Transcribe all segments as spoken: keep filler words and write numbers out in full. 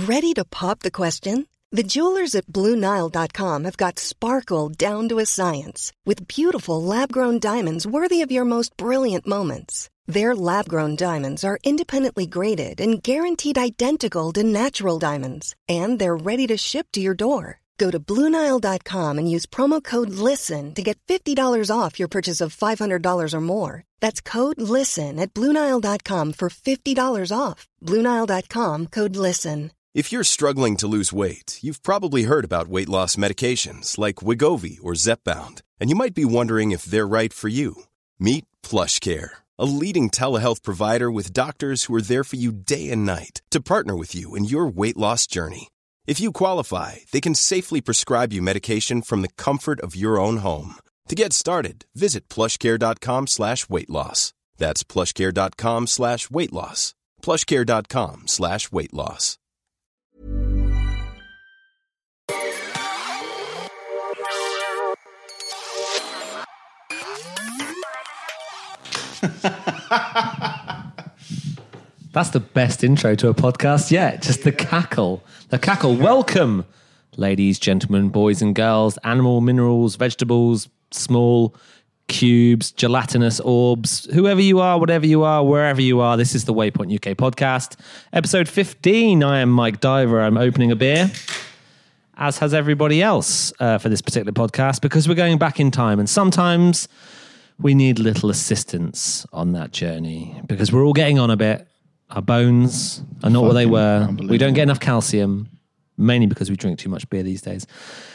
Ready to pop the question? The jewelers at Blue Nile dot com have got sparkle down to a science with beautiful lab-grown diamonds worthy of your most brilliant moments. Their lab-grown diamonds are independently graded and guaranteed identical to natural diamonds, and they're ready to ship to your door. Go to Blue Nile dot com and use promo code LISTEN to get fifty dollars off your purchase of five hundred dollars or more. That's code LISTEN at Blue Nile dot com for fifty dollars off. Blue Nile dot com, code LISTEN. If you're struggling to lose weight, you've probably heard about weight loss medications like Wegovy or Zepbound, and you might be wondering if they're right for you. Meet PlushCare, a leading telehealth provider with doctors who are there for you day and night to partner with you in your weight loss journey. If you qualify, they can safely prescribe you medication from the comfort of your own home. To get started, visit plushcare.com slash weight loss. That's plushcare.com slash weight loss. plushcare.com slash weight loss. That's the best intro to a podcast yet. Just the cackle. The cackle. Welcome, ladies, gentlemen, boys and girls, animal, minerals, vegetables, small cubes, gelatinous orbs, whoever you are, whatever you are, wherever you are. This is the Waypoint U K podcast, episode fifteen. I am Mike Diver. I'm opening a beer, as has everybody else uh, for this particular podcast, because we're going back in time. And sometimes we need little assistance on that journey because we're all getting on a bit. Our bones are not what they were. We don't get enough calcium, mainly because we drink too much beer these days.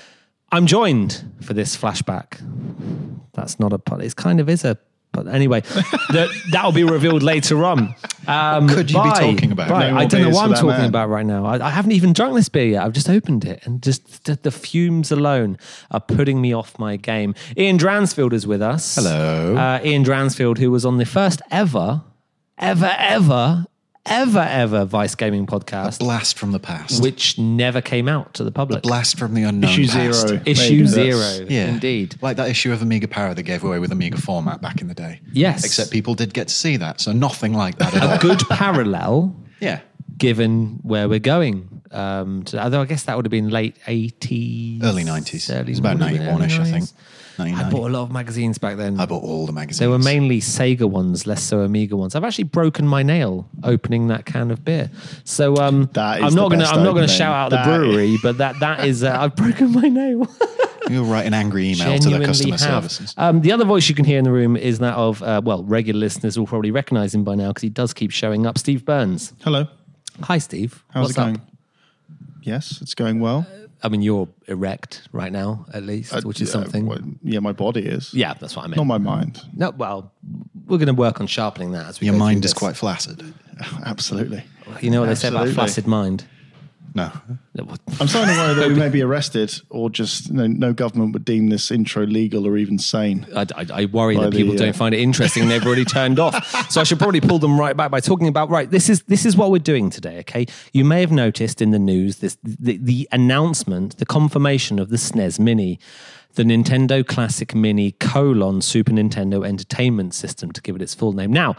I'm joined for this flashback. That's not a pot. It kind of is a pot. Anyway, that that'll be revealed later on. Um, Could you by, be talking about? By, No I don't know what I'm talking man. about right now. I, I haven't even drunk this beer yet. I've just opened it, and just the, the fumes alone are putting me off my game. Ian Dransfield is with us. Hello. Uh, Ian Dransfield, who was on the first ever, ever, ever, ever, ever Vice Gaming podcast. A blast from the past. Which never came out to the public. A blast from the unknown Issue past. zero. Issue Maybe. zero, Yeah. indeed. Like that issue of Amiga Power they gave away with Amiga format back in the day. Yes. Except people did get to see that, so nothing like that at all. A good parallel, Yeah. given where we're going. Um, to, although I guess that would have been late eighties. Early nineties. Early, It was about would have been ninety-one-ish, early I think. nineties. I ninety-nine. bought a lot of magazines back then. I bought all the magazines. They were mainly Sega ones, less so Amiga ones. I've actually broken my nail opening that can of beer. So um, That is I'm not the gonna best I'm not gonna opening. shout out That- the brewery, but that that is uh, I've broken my nail. You'll write an angry email to their customer have. services. Um, the other voice you can hear in the room is that of, uh, well, regular listeners will probably recognise him by now because he does keep showing up. Steve Burns. Hello. Hi, Steve. How's What's it going? up? Yes, it's going well. I mean, you're erect right now, at least, Uh, which is yeah, something. well, yeah, my body is. Yeah, that's what I meant. Not my mind. No, well, we're going to work on sharpening that as we Your go through mind is this. quite flaccid. Absolutely. You know what they say about Absolutely. flaccid mind? No. I'm starting to worry that we may be arrested or just no, no government would deem this intro legal or even sane. I, I, I worry By that the, people uh, don't find it interesting and they've already turned off. So I should probably pull them right back by talking about, right, this is this is what we're doing today, okay? You may have noticed in the news this the, the announcement, the confirmation of the S N E S Mini, the Nintendo Classic Mini colon Super Nintendo Entertainment System, to give it its full name. Now,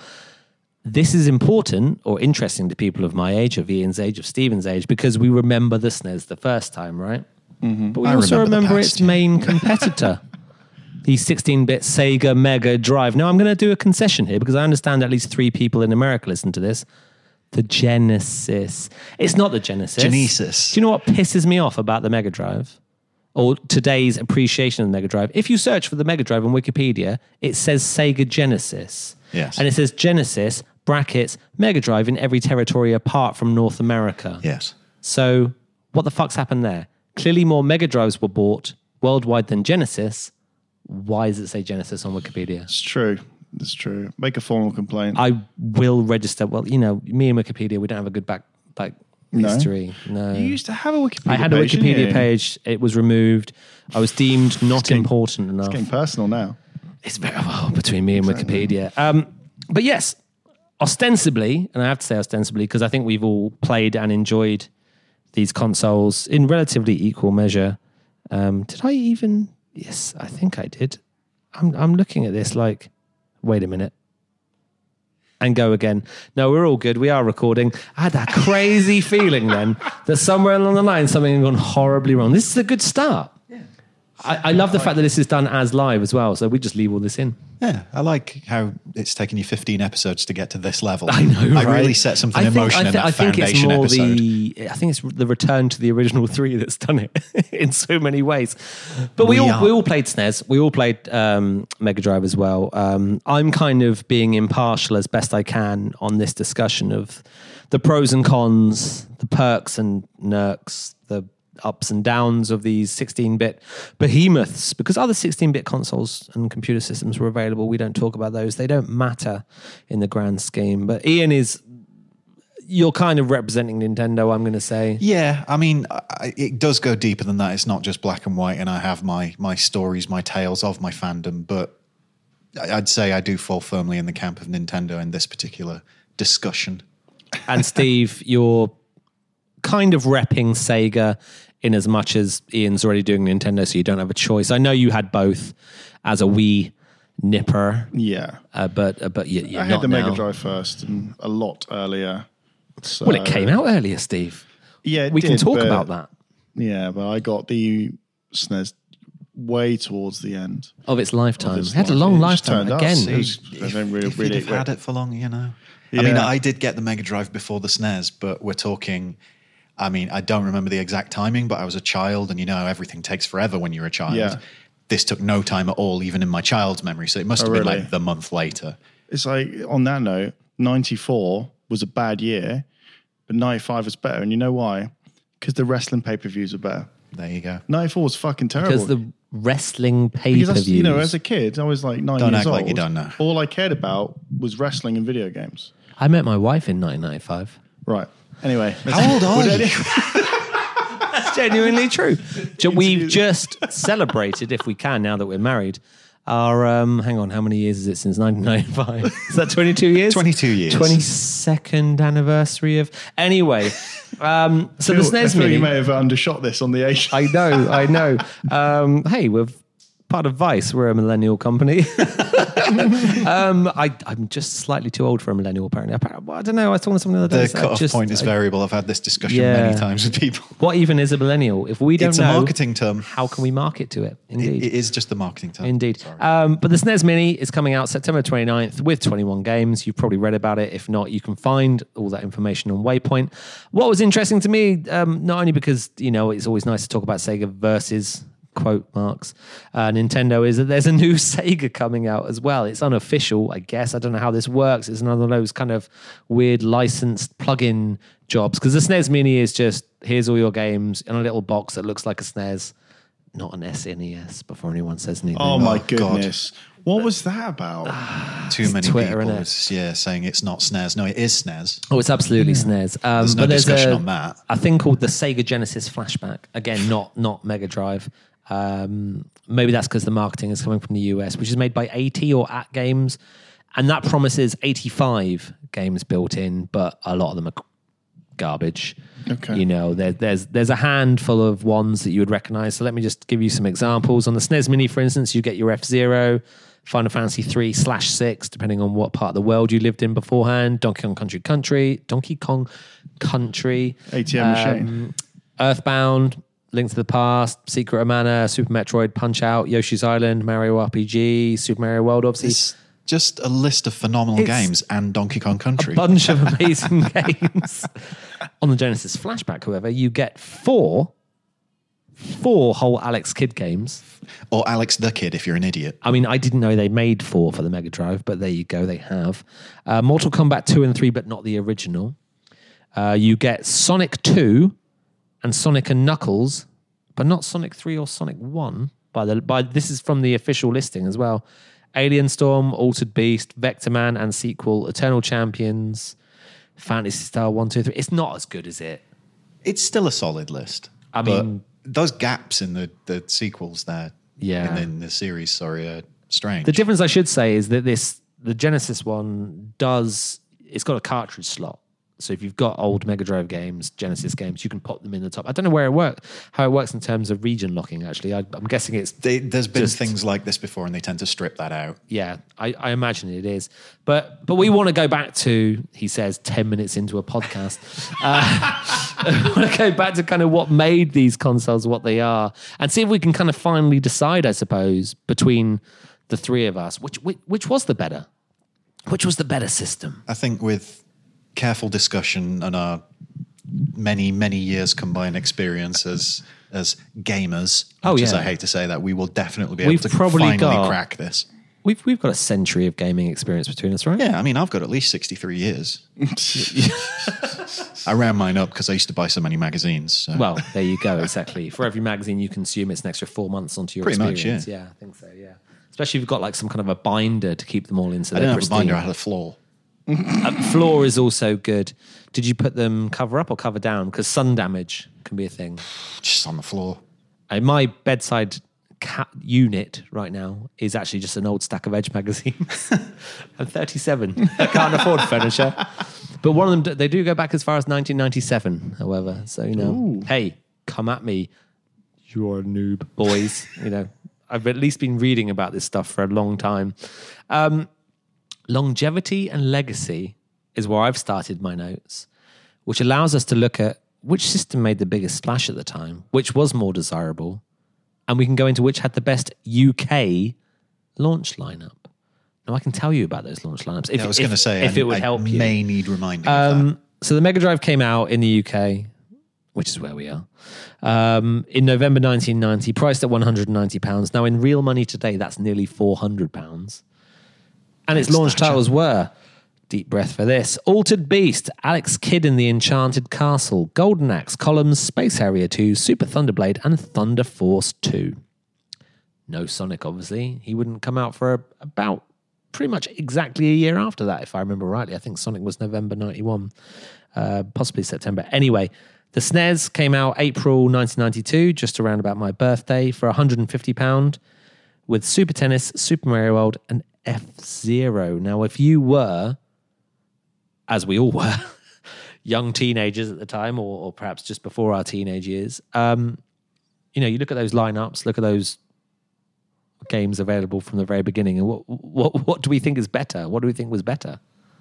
this is important or interesting to people of my age, of Ian's age, of Stephen's age, because we remember the S N E S the first time, right? Mm-hmm. But we I also remember the remember past, its yeah. main competitor, the sixteen-bit Sega Mega Drive. Now, I'm going to do a concession here because I understand at least three people in America listen to this. The Genesis. It's not the Genesis. Genesis. Do you know what pisses me off about the Mega Drive? Or today's appreciation of the Mega Drive? If you search for the Mega Drive on Wikipedia, it says Sega Genesis. Yes. And it says Genesis, brackets, Mega Drive in every territory apart from North America. Yes. So what the fuck's happened there? Clearly more Mega Drives were bought worldwide than Genesis. Why does it say Genesis on Wikipedia? It's true. It's true. Make a formal complaint. I will register. Well, you know, me and Wikipedia, we don't have a good back, back No? history. No. you used to have a Wikipedia I had a page, didn't Wikipedia you? page. It was removed. I was deemed not getting- important enough. It's getting personal now. It's very well between me and Wikipedia. Um, but yes, ostensibly, and I have to say ostensibly, because I think we've all played and enjoyed these consoles in relatively equal measure. Um, did I even? Yes, I think I did. I'm I'm looking at this like, wait a minute. and go again. No, we're all good. We are recording. I had that crazy feeling then that somewhere along the line something had gone horribly wrong. This is a good start. Yeah. I, I love the fact that this is done as live as well, so we just leave all this in. Yeah, I like how it's taken you fifteen episodes to get to this level. I know, I right? really set something I in think, motion I th- in that I think foundation it's more episode. the. I think it's the return to the original three that's done it in so many ways. But we, We all are. we all played S N E S. We all played um, Mega Drive as well. Um, I'm kind of being impartial as best I can on this discussion of the pros and cons, the perks and nerks, the ups and downs of these sixteen-bit behemoths, because other sixteen-bit consoles and computer systems were available. We don't talk about those. They don't matter in the grand scheme. But Ian is, you're kind of representing Nintendo, I'm going to say. Yeah, I mean, I, it does go deeper than that. It's not just black and white, and I have my my stories, my tales of my fandom, but I'd say I do fall firmly in the camp of Nintendo in this particular discussion. And Steve, you're kind of repping Sega in as much as Ian's already doing Nintendo, so you don't have a choice. I know you had both as a Wii nipper, Yeah. uh, but uh, but you, you're I not had the now. Mega Drive first and a lot earlier. So, Well, it came out earlier, Steve. Yeah, it we can did, talk but- about that. Yeah, but I got the S N E S way towards the end. Of its lifetime. Of its it had a life. long It just lifetime. turned up. Again, See, It was- I if, don't really- if really- you'd have had it for long, you know. I Yeah. mean, I did get the Mega Drive before the S N E S, but we're talking... I mean, I don't remember the exact timing, but I was a child, and you know, everything takes forever when you're a child. Yeah. This took no time at all, even in my child's memory. So it must Oh, have been really? like the month later. It's like, on that note, ninety-four was a bad year, but ninety-five was better. And you know why? Because the wrestling pay-per-views are better. There you go. ninety-four was fucking terrible. because the wrestling Because pay-per-views. that's, you know, as a kid, I was like nine Don't years act old. like you don't know. All I cared about was wrestling and video games. I met my wife in nineteen ninety-five. Right. Anyway. How old are you? That's genuinely true. Ju- We've just celebrated, if we can, now that we're married, our, um, hang on, how many years is it since nineteen ninety-five? Is that twenty-two years? twenty-two years. twenty-second anniversary of... Anyway, um, so the S N E I S feel Mini... you may have undershot this on the age. I know, I know. Um, hey, we're part of Vice. We're a millennial company. um, I, I'm just slightly too old for a millennial, apparently. Apparently well, I don't know. I was talking to someone the other day. The so I cut-off just- point is I- variable. I've had this discussion Yeah. many times with people. What even is a millennial? If we don't It's know, a marketing term. how can we market to it? It, Indeed. it is just the marketing term. Indeed. Sorry. Um, but the S N E S Mini is coming out September twenty-ninth with twenty-one games. You've probably read about it. If not, you can find all that information on Waypoint. What was interesting to me, um, not only because, you know, it's always nice to talk about Sega versus quote marks uh, Nintendo, is that there's a new Sega coming out as well. It's unofficial, I guess. I don't know how this works. It's another of those kind of weird licensed plug-in jobs, because the S N E S Mini is just, here's all your games in a little box that looks like a S N E S, not an S N E S, before anyone says anything. Oh my Oh, God. goodness. What was that about? Too many Twitter, people, innit? is, yeah, saying it's not S N E S. No, it is S N E S. Oh, it's absolutely S N E S. Um, There's no but there's discussion a, on that. a thing called the Sega Genesis Flashback. Again, not not Mega Drive. Um, maybe that's because the marketing is coming from the U S, which is made by AT or At Games, and that promises eighty-five games built in, but a lot of them are garbage. Okay. You know, there, there's there's a handful of ones that you would recognize. So let me just give you some examples. On the S N E S Mini, for instance, you get your F-Zero, Final Fantasy three slash six, depending on what part of the world you lived in beforehand, Donkey Kong Country Country, Donkey Kong Country, A T M machine. Earthbound, Link to the Past, Secret of Mana, Super Metroid, Punch-Out, Yoshi's Island, Mario R P G, Super Mario World, obviously. It's just a list of phenomenal It's games and Donkey Kong Country. Bunch of amazing games. On the Genesis Flashback, however, you get four, four whole Alex Kidd games. Or Alex the Kid, if you're an idiot. I mean, I didn't know they made four for the Mega Drive, but there you go, they have. Uh, Mortal Kombat two and three, but not the original. Uh, you get Sonic two and Sonic and Knuckles, but not Sonic three or Sonic one. By the by, this is from the official listing as well. Alien Storm, Altered Beast, Vector Man and sequel, Eternal Champions, Fantasy Star one, two, three. It's not as good as it. It's still a solid list. I but mean- those gaps in the, the sequels there, Yeah. in, in the series, sorry, are strange. The difference I should say is that this the Genesis one does, it's got a cartridge slot. So if you've got old Mega Drive games, Genesis games, you can pop them in the top. I don't know where it works, how it works in terms of region locking, actually. I, I'm guessing it's... They, there's been just- things like this before, and they tend to strip that out. Yeah, I, I imagine it is. But but we want to go back to, he says, ten minutes into a podcast. uh, we want to go back to kind of what made these consoles what they are and see if we can kind of finally decide, I suppose, between the three of us, which which, which was the better? Which was the better system? I think with careful discussion and our many, many years combined experience as, as gamers, Oh, much as yeah. I hate to say that, we will definitely be able We've to probably finally got- crack this. We've we've got a century of gaming experience between us, right? Yeah, I mean, I've got at least sixty-three years. I round mine up because I used to buy so many magazines. So. Well, there you go, exactly. For every magazine you consume, it's an extra four months onto your Pretty much, experience. yeah. yeah, I think so, yeah. Especially if you've got like some kind of a binder to keep them all in so I they're didn't have a pristine. binder, I had a floor. Uh, floor is also good. Did you put them cover up or cover down? Because sun damage can be a thing. Just on the floor. Uh, my bedside cat unit right now is actually just an old stack of Edge magazines. I'm thirty-seven. I can't afford furniture. But one of them, they do go back as far as nineteen ninety-seven, however. So, you know, Ooh. hey, come at me. You're a noob, boys. You know, I've at least been reading about this stuff for a long time. Um, longevity and legacy is where I've started my notes, which allows us to look at which system made the biggest splash at the time, which was more desirable, and we can go into which had the best U K launch lineup. Now, I can tell you about those launch lineups if, Yeah, I was if- going to say, if I, it would I help you. may need reminding of that. Um, so the Mega Drive came out in the U K, which is where we are, um, in November nineteen ninety, priced at one hundred ninety pounds. Now, in real money today, that's nearly four hundred pounds. And its Thanks, launch Thatcher. titles were, deep breath for this, Altered Beast, Alex Kidd in the Enchanted Castle, Golden Axe, Columns, Space Harrier two, Super Thunderblade, and Thunder Force two. No Sonic, obviously. He wouldn't come out for a, about pretty much exactly a year after that, if I remember rightly. I think Sonic was November ninety-one, uh, possibly September. Anyway, the S N E S came out April nineteen ninety-two, just around about my birthday, for one hundred fifty pounds, with Super Tennis, Super Mario World, and F-Zero. Now, if you were, as we all were, young teenagers at the time, or, or perhaps just before our teenage years, um, you know, you look at those lineups, look at those games available from the very beginning, and what what what do we think is better? What do we think was better?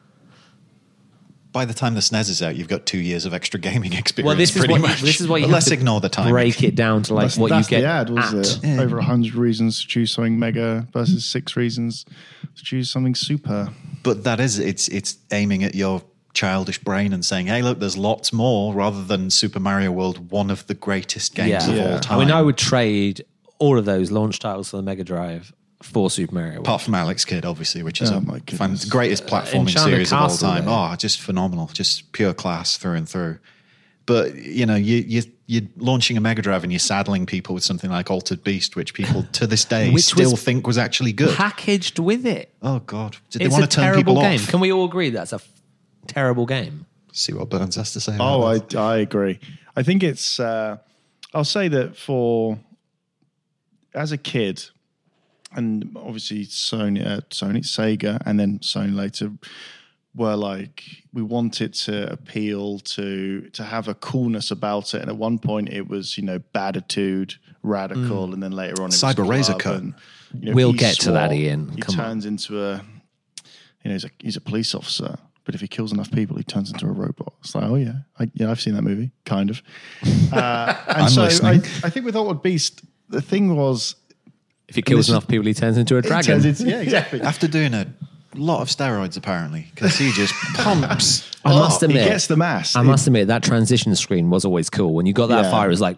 By the time the S N E S is out, you've got two years of extra gaming experience. Well, this is pretty what much. you, this is what you But have let's to ignore the time. break it down to like That's, what that's you get the ad, was at. it? Over a hundred reasons to choose something mega versus six reasons to choose something super. But that is, it's it's aiming at your childish brain and saying, hey, look, there's lots more, rather than Super Mario World, one of the greatest games Yeah. of Yeah. all I time. I mean, I would trade all of those launch titles for the Mega Drive for Super Mario World. Apart from Alex Kidd, obviously, which is Oh a my fan, goodness. greatest platforming Enchanted series of all Castle, time. though. Oh, just phenomenal, just pure class through and through. But you know, you you you're launching a Mega Drive and you're saddling people with something like Altered Beast, which people to this day Which still was think was actually good. Packaged with it. Oh God, did they It's want a to turn terrible people game. off? Can we all agree that's a f- terrible game? See what Burns has to say. Oh, about I, I agree. I think it's, uh, I'll say that for, as a kid, and obviously Sony, uh, Sony, Sega, and then Sony later were like, we want it to appeal to, to have a coolness about it. And at one point it was, you know, Batitude, Radical, and then later on it Cyber was Razor Club, Cut. and, you know, We'll he's get to that, SWAT. Ian. He Come on. turns into a, you know, he's a, he's a police officer. But if he kills enough people, he turns into a robot. It's like, oh yeah, I, yeah, I've seen that movie, kind of. Uh, and I'm so I, listening. I think with Altered Beast, the thing was, If he kills this is- enough people, he turns into a it dragon. turns into- yeah, exactly. After doing a lot of steroids, apparently, because he just pumps. I must Oh, admit, he gets the mass. I must admit that transition screen was always cool. When you got that Yeah. fire, it was like,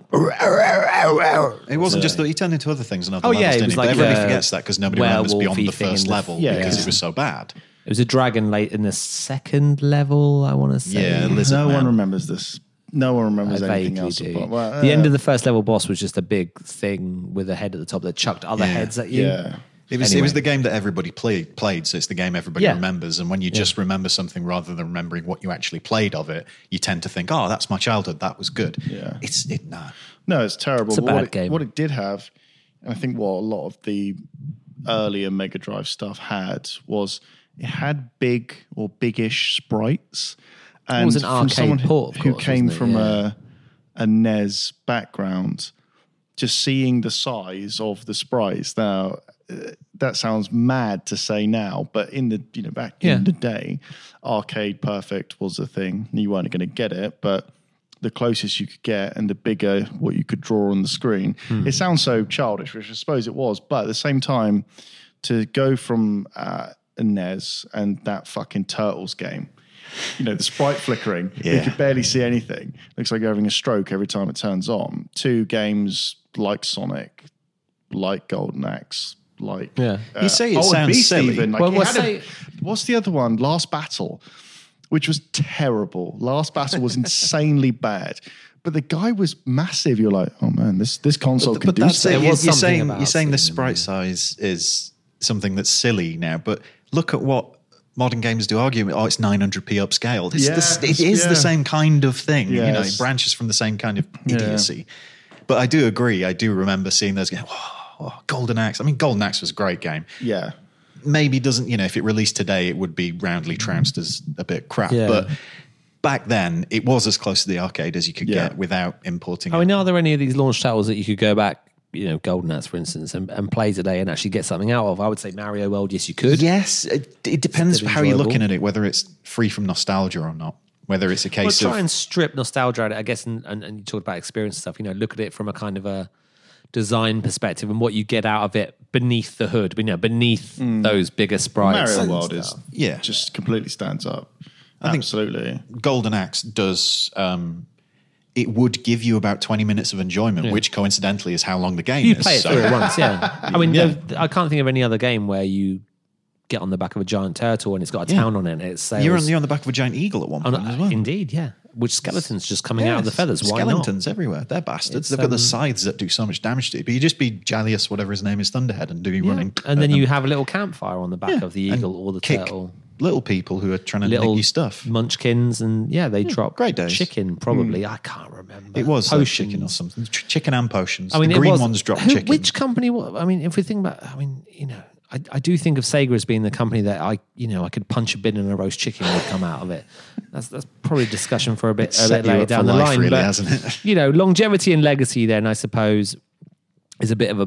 It wasn't just that he turned into other things and other Oh, levels, yeah, it didn't was he? like but everybody the forgets that because nobody remembers beyond werewolf-y the thing first in the- level Yeah, because yeah. it was so bad. it was a dragon late in the second level, I want to say. Yeah, Lizard no Man. one remembers this. No one remembers I anything vaguely else. do. But, well, the uh, end of the first level boss was just a big thing with a head at the top that chucked other Yeah. heads at you. yeah. It was, it Anyway. was the game that everybody played, played, so it's the game everybody Yeah. remembers. And when you just remember something rather than remembering what you actually played of it, you tend to think, oh, that's my childhood. That was good. Yeah. It's it, nah. No, it's terrible. It's a But what bad it, game. What it did have, and I think what a lot of the earlier Mega Drive stuff had, was it had big or biggish sprites. And was an from arcade someone who, port, of who course, came wasn't it? from Yeah. a, a N E S background, just seeing the size of the sprites now, uh, that sounds mad to say now, but in the you know back Yeah. in the day, arcade perfect was a thing. You weren't going to get it, but the closest you could get and the bigger what you could draw on the screen. Hmm. It sounds so childish, which I suppose it was, but at the same time, to go from uh, a N E S and that fucking Turtles game, you know, the sprite flickering, you Yeah. could barely see anything. Looks like you're having a stroke every time it turns on. Two games like Sonic, like Golden Axe, like Yeah. You say it and sounds Beast silly. even. Like Well, it well, had say- a, what's the other one? Last Battle, which was terrible. Last Battle was insanely bad. But the guy was massive. You're like, oh man, this this console can But do that's stuff. it. There You're, was you're something saying about you're saying the seeing them, sprite yeah. size is something that's silly now, but look at what modern games do argue. Oh, it's nine hundred p upscaled. It's Yes, the, it is yeah. the same kind of thing. You know, Yes. it branches from the same kind of Yeah. idiocy. But I do agree. I do remember seeing those games. Oh, oh, Golden Axe. I mean, Golden Axe was a great game. Yeah. Maybe doesn't, you know, if it released today, it would be roundly trounced as a bit crap. Yeah. But back then, it was as close to the arcade as you could Yeah. get without importing I it. mean, are there any of these launch titles that you could go back, you know, Golden Axe, for instance, and, and play today and actually get something out of? I would say Mario World, yes, you could. Yes, it, it depends Still how you're enjoyable. looking at it, whether it's free from nostalgia or not. Whether it's a Well, case try of and strip nostalgia out of it, I guess, and, and, and you talked about experience and stuff, you know, look at it from a kind of a design perspective and what you get out of it beneath the hood, you know, beneath those bigger sprites. Mario and World is stuff. Yeah. just completely stands up. think- Absolutely. Golden Axe does. Um, it would give you about twenty minutes of enjoyment, which coincidentally is how long the game You is. play it so- through at once, yeah. I mean, Yeah. there- I can't think of any other game where you get on the back of a giant turtle and it's got a Yeah. town on it and it sails. You're on, you're on the back of a giant eagle at one Oh, point no, as well. Indeed, yeah. Which skeletons just coming Yeah, out of the feathers. Why not? skeletons everywhere. They're bastards. It's, They've got the um, scythes that do so much damage to you. But you just be Jalius, whatever his name is, Thunderhead, and do you Yeah. running. And then at you them. have a little campfire on the back Yeah. of the And eagle or the kick turtle. little people who are trying to Little nick you stuff. munchkins, and yeah, they drop great days. chicken. Probably, I can't remember. It was like potions. chicken or something. Ch- Chicken and potions. I mean, the it green was, ones drop who- chicken. Which company? wa- I mean, if we think about, I mean, you know, I, I do think of Sega as being the company that I, you know, I could punch a bin and a roast chicken would come out of it. That's that's probably a discussion for a bit, a set bit you later up down for the life, line. really, but hasn't it? you know, longevity and legacy, then I suppose, is a bit of a,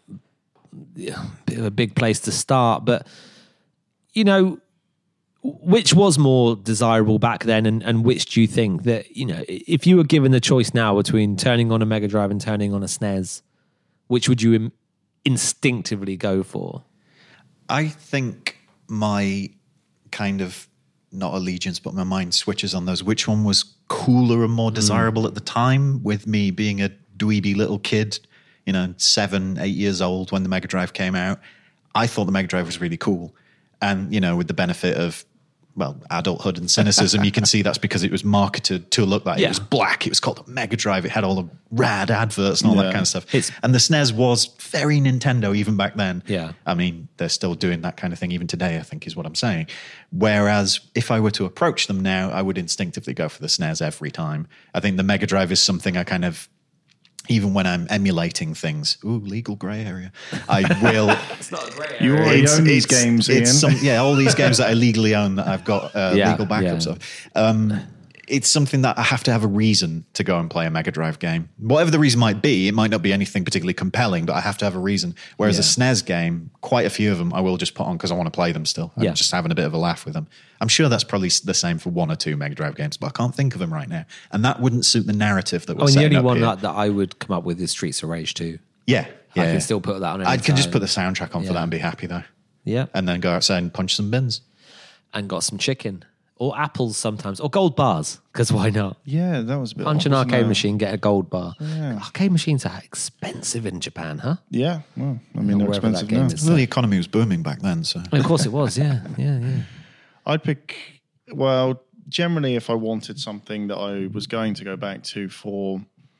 yeah, bit of a big place to start. But you know, which was more desirable back then, and, and which do you think that, you know, if you were given the choice now between turning on a Mega Drive and turning on a S N E S, which would you im- instinctively go for? I think my kind of not allegiance, but my mind switches on those. Which one was cooler and more desirable at the time? With me being a dweeby little kid, you know, seven, eight years old when the Mega Drive came out, I thought the Mega Drive was really cool. And, you know, with the benefit of, well, adulthood and cynicism, you can see that's because it was marketed to look like Yeah. it was black. It was called a Mega Drive. It had all the rad adverts and all that Yeah. kind of stuff. It's- and the S N E S was very Nintendo even back then. Yeah. I mean, they're still doing that kind of thing even today, I think is what I'm saying. Whereas if I were to approach them now, I would instinctively go for the S N E S every time. I think the Mega Drive is something I kind of, even when I'm emulating things, ooh, legal grey area, I will. You already It's- own these it's- games, it's Ian. some- yeah, all these games that I legally own that I've got uh, Yeah, legal backups yeah. of. Um, it's something that I have to have a reason to go and play a Mega Drive game. Whatever the reason might be, it might not be anything particularly compelling, but I have to have a reason. Whereas a S N E S game, quite a few of them I will just put on because I want to play them still. I'm Yeah. just having a bit of a laugh with them. I'm sure that's probably the same for one or two Mega Drive games, but I can't think of them right now. And that wouldn't suit the narrative that we're I mean, the setting only up one here. that, that I would come up with is Streets of Rage two. Yeah. yeah I can yeah. still put that on any I can just time. put the soundtrack on for Yeah. that and be happy though. Yeah. And then go outside and punch some bins. And got some chicken. Or apples sometimes. Or gold bars, because why not? Yeah, that was a bit. Punch odd, an wasn't arcade it? machine, get a gold bar. Arcade machines are expensive in Japan, huh? Yeah, well, I mean, they're wherever that expensive game now. is. Well, the economy was booming back then, so. Of course it was, yeah. Yeah, yeah. I'd pick. Well, generally, if I wanted something that I was going to go back to for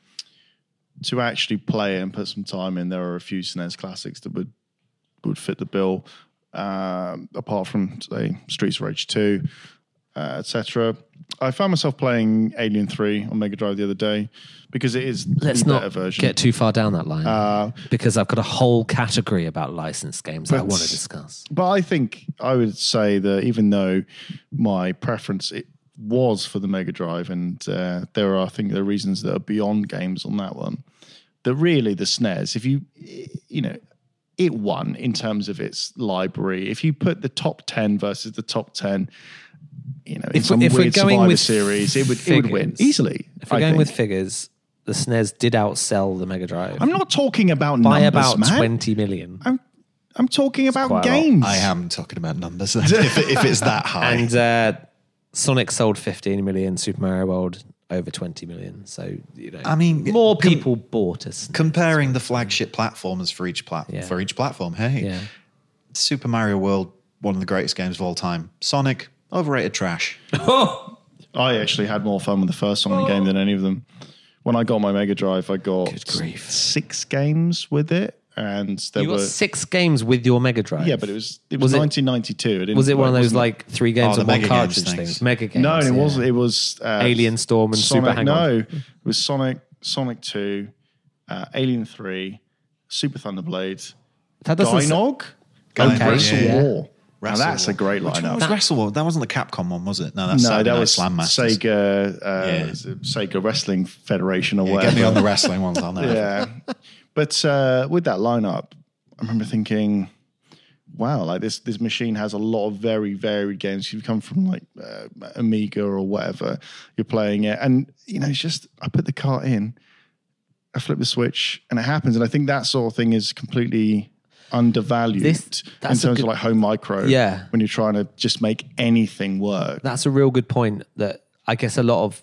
to actually play and put some time in, there are a few S N E S classics that would would fit the bill. Um, apart from say Streets of Rage two, uh, et cetera. I found myself playing Alien three on Mega Drive the other day because it is Let's the not better version. get too far down that line. Uh, because I've got a whole category about licensed games that I But- want to discuss. But I think I would say that even though my preference it, was for the Mega Drive, and uh, there are, I think, there are reasons that are beyond games on that one. That really, the S N E S, if you, you know, it won in terms of its library. If you put the top ten versus the top ten, you know, in If, some if we're weird going Survivor with series, it would it would win figures, easily. If we're I going think. with figures, the S N E S did outsell the Mega Drive I'm not talking about by numbers, about man. twenty million. I'm I'm talking about quite a lot. games. I am talking about numbers then, if, it, if it's that high. And uh, Sonic sold fifteen million, Super Mario World over twenty million. So, you know, I mean, more com- people bought us. Comparing the flagship platformers for each plat- Yeah. for each platform, hey, Yeah. Super Mario World, one of the greatest games of all time. Sonic, overrated trash. I actually had more fun with the first Sonic game than any of them. When I got my Mega Drive, I got Good grief. six games with it, and there You were got six games with your Mega Drive. yeah, but it was it was, Was it- nineteen ninety-two. It didn't- Was it one of those wasn't- like three games Oh, the on one Mega cartridge Games things? things. Mega games. No, it yeah. wasn't. It was uh, Alien Storm and Sonic, Super Hang On. No, it was Sonic, Sonic Two, uh, Alien Three, Super Thunderblade, That doesn't s- Gynog, Gynog, and Wrestle yeah. War. Now Wrestle that's War. a great Which one lineup. was Wrestle War? That wasn't the Capcom one, was it? No, that's No, Saturday that Night was Slam Masters. Sega, uh, Yeah. Sega Wrestling Federation or Yeah, whatever. get me on the wrestling ones on there. Yeah. But uh, with that lineup, I remember thinking, wow, like this this machine has a lot of very varied games. You've come from like uh, Amiga or whatever, you're playing it. And, you know, it's just, I put the cart in, I flip the switch, and it happens. And I think that sort of thing is completely undervalued This- in that's terms a good- of like home micro. Yeah. When you're trying to just make anything work. That's a real good point that I guess a lot of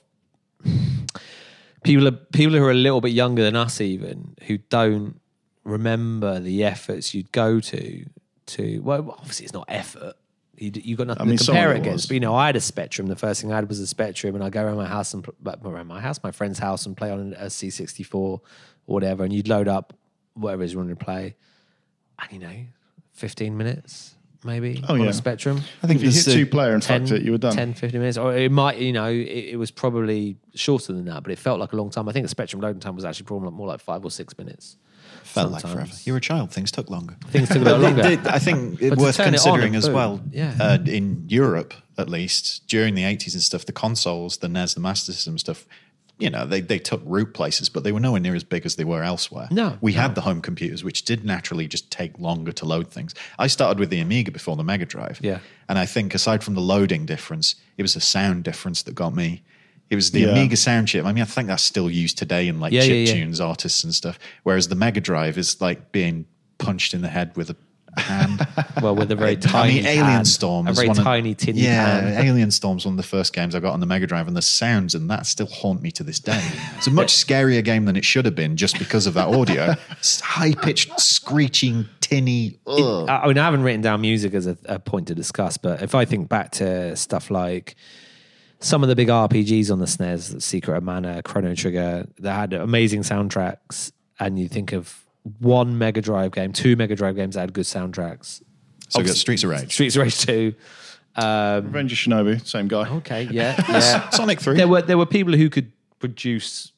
people are people who are a little bit younger than us even who don't remember the efforts you'd go to to well obviously it's not effort you you've got nothing I mean, to some of compare it it against was. but you know I had a Spectrum. The first thing I had was a Spectrum, and I go around my house and pl- around my house my friend's house and play on a C sixty-four or whatever, and you'd load up whatever it is you wanted to play, and you know fifteen minutes maybe Oh, on yeah. a Spectrum. I think If you hit there's a- two player and fucked it, you were done. ten, fifteen minutes. Or it might, you know, it, it was probably shorter than that, but it felt like a long time. I think the Spectrum loading time was actually probably more like five or six minutes. Felt like sometimes. forever. You were a child. Things took longer. Things took a lot longer. They- they- I think it's But to worth turn it on considering and as boom, well. yeah. Uh, in Europe, at least during the eighties and stuff, the consoles, the N E S, the Master System stuff, you know, they they took root places, but they were nowhere near as big as they were elsewhere. No, we no. had the home computers, which did naturally just take longer to load things. I started with the Amiga before the Mega Drive, Yeah. and I think aside from the loading difference, it was the sound difference that got me. It was the Yeah. Amiga sound chip. I mean, I think that's still used today in like Yeah, chip yeah, yeah. tunes artists and stuff. Whereas the Mega Drive is like being punched in the head with a hand. Well, with a very I tiny mean, Alien pan, Storm a is very one of- tiny tin yeah, pan. Alien Storm's one of the first games I got on the Mega Drive, and the sounds and that still haunt me to this day. It's a much scarier game than it should have been just because of that audio. High pitched, screeching, tinny. Ugh. I I mean, I haven't written down music as a, a point to discuss, but if I think back to stuff like some of the big R P Gs on the S N E S, Secret of Mana, Chrono Trigger, they had amazing soundtracks, and you think of one Mega Drive game, two Mega Drive games that had good soundtracks. So we got Streets of Rage. Streets of Rage two. Um, Revenge of Shinobi, same guy. okay, yeah, yeah. Sonic three. There were there were people who could produce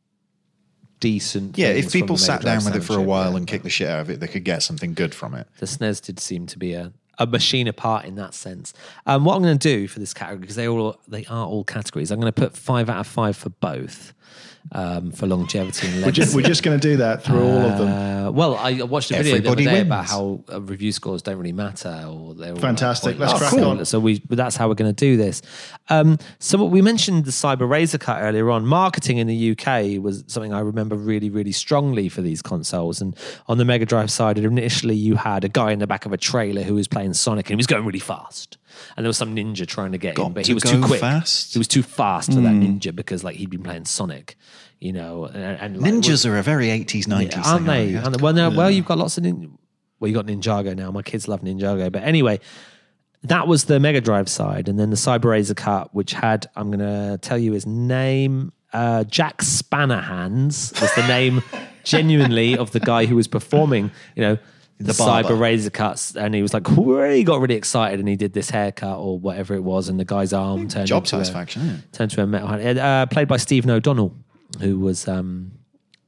decent. Yeah, things if from people the Mega sat Drive down with it for a sound chip, while yeah. and kicked the shit out of it, they could get something good from it. The S N E S did seem to be a, a machine apart in that sense. Um, what I'm going to do for this category, because they all they are all categories, I'm going to put five out of five for both, um, for longevity and We're legacy. just, we're just going to do that through all of them. Uh, well, I watched a video Everybody the other day wins. about how uh, review scores don't really matter, or they're all Fantastic. like, Let's oh, crack cool. on. So we that's how we're going to do this. Um, so what we mentioned the Cyber Razor cut earlier on. Marketing in the U K was something I remember really, really strongly for these consoles. And on the Mega Drive side, initially you had a guy in the back of a trailer who was playing Sonic, and he was going really fast. And there was some ninja trying to get him, Got but to he was go too quick. fast? He was too fast for that ninja because like he'd been playing Sonic, you know. And, and like, Ninjas are a very eighties, nineties yeah, aren't thing. they? aren't Aren't they? Well, no, well, you've got lots of nin- well, you got Ninjago now. My kids love Ninjago, but anyway, that was the Mega Drive side, and then the Cyber Razor cut, which had I'm going to tell you his name. Uh, Jack Spannerhands was the name, genuinely, of the guy who was performing. You know. The, The barber. Cyber Razor cuts, and he was like, "Whoa," he got really excited, and he did this haircut or whatever it was, and the guy's arm turned Job into a- satisfaction, isn't it? turned to a metal hand. Uh, played by Stephen O'Donnell, who was um,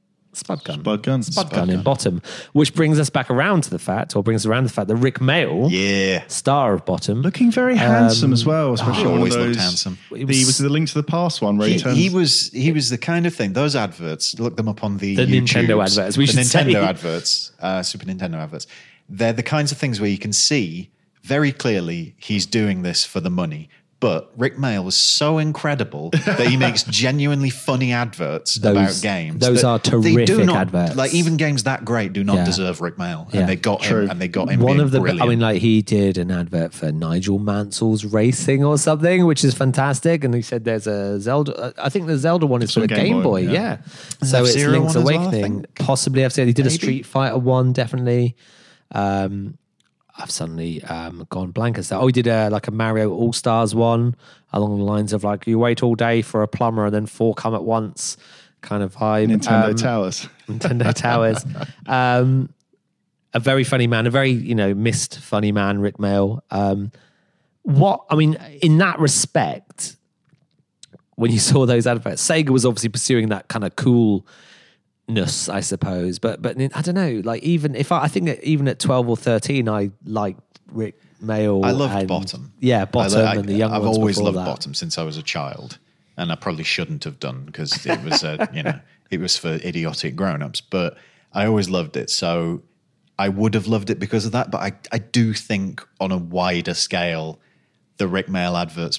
Spud gun. Spud gun. Spud, Spud gun in gun. Bottom, which brings us back around to the fact, or brings us around to the fact that Rick Mayall, Yeah. star of Bottom, Looking very handsome as well, especially oh, one of always those. looked handsome. The, was it the Link to the Past one where he, He, turns? he was he was the kind of thing. Those adverts, look them up on the The YouTubes. Nintendo adverts, we the should Nintendo say. adverts, uh, Super Nintendo adverts. They're the kinds of things where you can see very clearly he's doing this for the money. But Rick Mayall was so incredible that he makes genuinely funny adverts Those- about games. those that are they do terrific not, adverts. Like even games that great do not Yeah. deserve Rick Mayall, Yeah. and they got True. him. And they got him. one being of the, brilliant. I mean, like he did an advert for Nigel Mansell's Racing or something, which is fantastic. And he said there's a Zelda, I think the Zelda one is It's for on the Game Game Boy, Boy, yeah. yeah. So it's F-Zero Link's one as well, I Awakening, think. possibly I've said he did a Maybe. Street Fighter one, definitely. Um, I've suddenly um, gone blank as that. Oh, he did a, like a Mario All Stars one along the lines of like you wait all day for a plumber and then four come at once kind of vibe. Nintendo Um, Towers. Nintendo Towers. Um, a very funny man, a very, you know, missed funny man, Rick Mayall. Um, what, I mean, in that respect, when you saw those adverts, Sega was obviously pursuing that kind of coolness, I suppose. But, but I don't know, like even if I, I think that even at twelve or thirteen, I liked Rick Mayall. I loved and- Bottom. Yeah, Bottom I, I, and the young I've ones always before loved that. Bottom since I was a child, and I probably shouldn't have done because it was a you know it was for idiotic grown-ups. But I always loved it, so I would have loved it because of that. But I I do think on a wider scale, the Rick Mayall adverts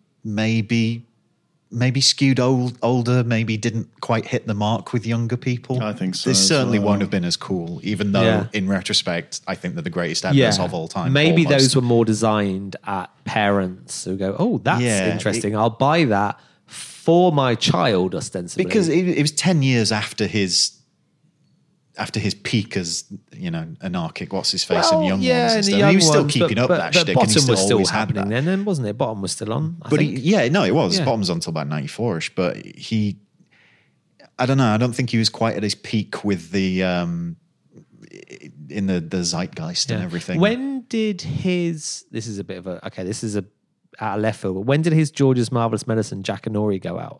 maybe maybe skewed old, older, maybe didn't quite hit the mark with younger people. I think so This as certainly well. won't have been as cool, even though Yeah. in retrospect, I think they're the greatest adverts of all time. Maybe almost. those were more designed at parents who go, oh, that's Yeah, interesting. I'll buy that for my child, ostensibly. because it, it was ten years after his after his peak as you know anarchic what's his face and young yeah, ones and and the stuff. young And he was still ones, keeping but, up but, that but shtick, Bottom and he still was still always had happening that. then, then, wasn't it? Bottom was still on. I But think. he, yeah, no, it was. Yeah. Bottom's until about ninety-four-ish. But he, I don't know. I don't think he was quite at his peak with the um, in the the zeitgeist and Yeah. everything. When did his? This is a bit of a okay. This is a out of left field. But when did his George's Marvelous Medicine Jackanory go out?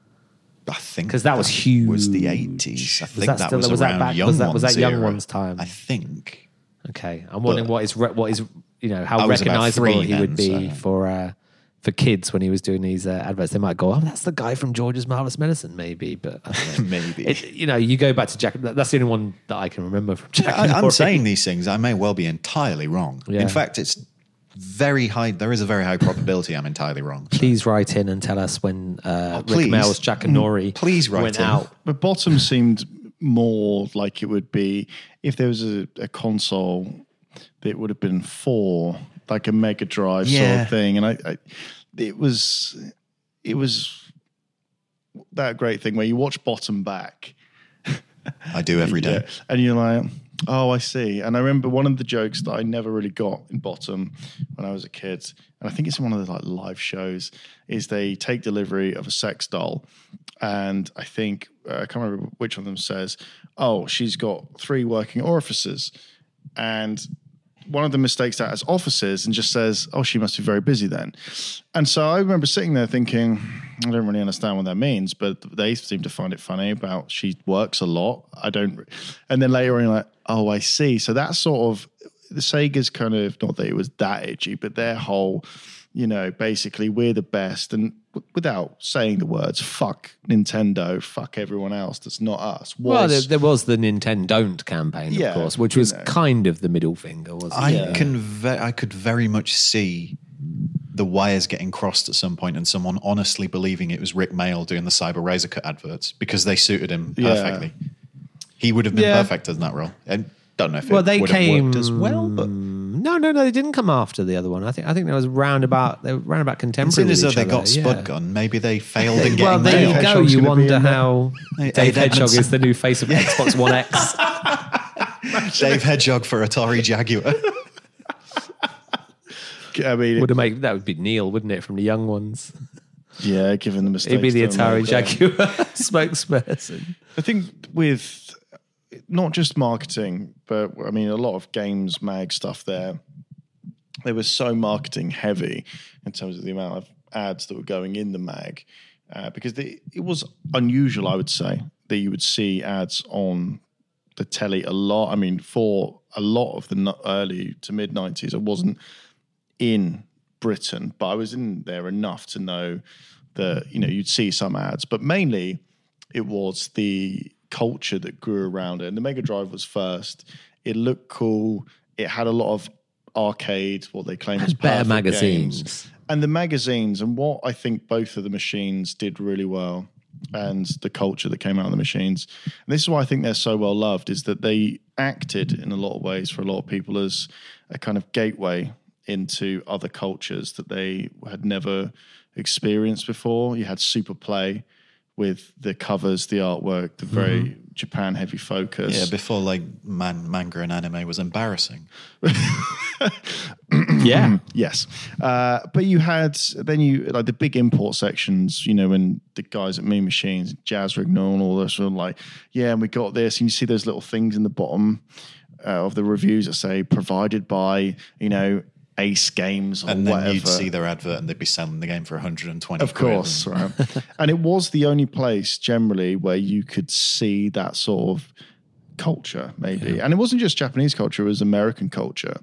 I think 'Cause that was huge. Was the eighties? I think that that, still- was, was that around back- young was that- was ones that young era. ones time? I think. Okay, I'm wondering But- what is re- what is you know how I was about recognizable three he then, would be so- for uh, for kids when he was doing these uh, adverts. They might go, "Oh, that's the guy from George's Marvelous Medicine," maybe. But I don't know. Maybe. It, you know, you go back to Jack. That's the only one that I can remember from Jack. I, I'm Norrie. saying these things. I may well be entirely wrong. Yeah. In fact, it's very high. There is a very high probability I'm entirely wrong. Please write in and tell us when uh, Rick please. Mayall's Jackanory Please write went in. out. But Bottom seemed more like it would be if there was a, a console that would have been for like a Mega Drive sort Yeah. of thing, and I, I it was it was that great thing where you watch Bottom back. I do every day. Yeah. And you're like, oh, I see. And I remember one of the jokes that I never really got in Bottom when I was a kid, and I think it's in one of the like live shows, is they take delivery of a sex doll, and I think uh, I can't remember which of them says, "Oh, she's got three working orifices," and one of them mistakes that as offices and just says, "Oh, she must be very busy then." And so I remember sitting there thinking, I don't really understand what that means, but they seem to find it funny about she works a lot. I don't. And then later on, you're like, oh, I see. So that's sort of the Sega's kind of, not that it was that edgy, but their whole, you know, basically we're the best. And w- without saying the words, fuck Nintendo, fuck everyone else that's not us. Was, Well, there, there was the Nintendo Don't campaign, Yeah, of course, which was you know. kind of the middle finger, wasn't I it? can. Ve- I could very much see the wires getting crossed at some point, and someone honestly believing it was Rick Mayall doing the Cyber Razor Cut adverts because they suited him Yeah. perfectly. He would have been Yeah. perfect in that role. And don't know if Well, it they would came have worked as well, but No, no, no. They didn't come after the other one. I think. I think there was roundabout. They were roundabout contemporary. seeing as with though each they other, got Spud yeah. Gun, maybe they failed in getting Well, there Mayall. you go. Hedgehog's You gonna be wonder in there. how Hey, Dave hey, Hedgehog Edmondson. is the new face of Xbox One X. Dave Hedgehog for Atari Jaguar. I mean, Would have made that would be Neil, wouldn't it, from the young ones? yeah, given the mistakes. He'd be the that Atari are made there. Jaguar spokesperson. I think with not just marketing, but I mean a lot of games mag stuff there, they were so marketing heavy in terms of the amount of ads that were going in the mag, uh, because they, it was unusual, I would say, that you would see ads on the telly a lot. I mean, for a lot of the no- early to mid nineties, I wasn't in Britain, but I was in there enough to know that, you know, you'd see some ads, but mainly it was the culture that grew around it. And the Mega Drive was first. It looked cool. It had a lot of arcade, what they claim as better perfect magazines. games. And the magazines, and what I think both of the machines did really well, and the culture that came out of the machines. And this is why I think they're so well loved, is that they acted in a lot of ways for a lot of people as a kind of gateway into other cultures that they had never experienced before. You had Super Play with the covers, the artwork, the very mm-hmm. Japan heavy focus. Yeah, before like man, manga and anime was embarrassing. Yeah. Yes. Uh, but you had, then you, like the big import sections, you know, when the guys at Mean Machines, Jazz Rignall and all this sort of like, yeah, and we got this. And you see those little things in the bottom uh, of the reviews that say provided by, you know, Ace Games or and then whatever. You'd see their advert and they'd be selling the game for one hundred twenty Of course, and, right. And it was the only place generally where you could see that sort of culture, maybe. Yeah. And it wasn't just Japanese culture, it was American culture.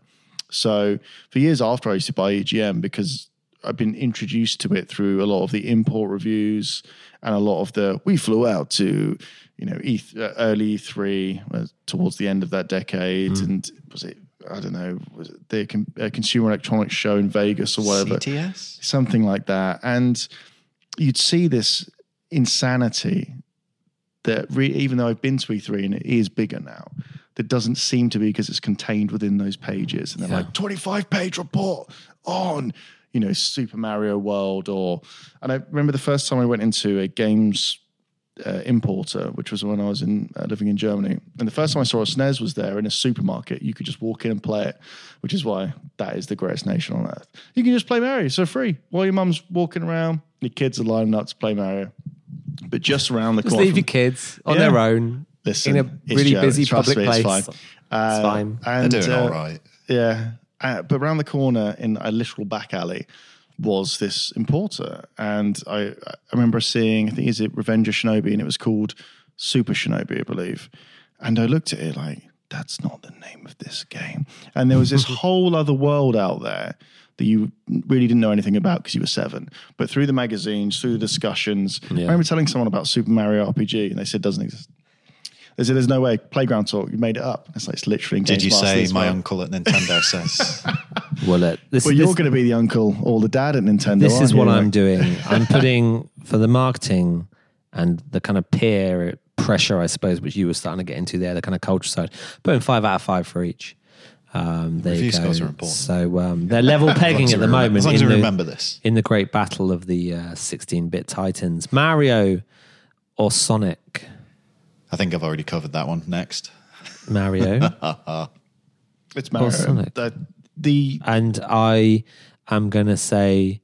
So for years after, I used to buy E G M because I've been introduced to it through a lot of the import reviews and a lot of the, we flew out to, you know, E th- early E three uh, towards the end of that decade. Mm. And was it, I don't know, was it the con- uh, Consumer Electronics Show in Vegas or whatever. C T S? Something like that. And you'd see this insanity that re- even though I've been to E three and it is bigger now, that doesn't seem to be because it's contained within those pages. And they're yeah. like, twenty-five page report on, you know, Super Mario World or, and I remember the first time I went into a games Uh, importer, which was when I was in uh, living in Germany. And the first time I saw a S N E S was there in a supermarket. You could just walk in and play it, which is why that is the greatest nation on earth. You can just play Mario, so free. While your mum's walking around, your kids are lining up to play Mario. But just around the just corner. leave from, your kids on yeah. their own Listen, in a really German. busy Trust public me, place. It's fine. Uh, it's fine. And, They're doing uh, all right. Yeah. Uh, but around the corner in a literal back alley was this importer. And I, I remember seeing, I think, is it Revenge of Shinobi? And it was called Super Shinobi, I believe. And I looked at it like, that's not the name of this game. And there was this whole other world out there that you really didn't know anything about because you were seven. But through the magazines, through the discussions, yeah. I remember telling someone about Super Mario R P G and they said it doesn't exist. They said, there's no way. Playground Talk, you made it up. It's like, it's literally in Did you say my well. uncle at Nintendo says? Well, it, this, well, this, you're going to be the uncle or the dad at Nintendo. This is you? what Like, I'm doing. I'm putting, for the marketing and the kind of peer pressure, I suppose, which you were starting to get into there, the kind of culture side, putting five out of five for each. Um, there Review you go. scores are important. So um, they're level pegging at the remember, moment. As long as in I the, remember this. In the great battle of the uh, sixteen-bit titans. Mario or Sonic? I think I've already covered that one. Next. Mario. It's Mario. Or Sonic. The, the and I am going to say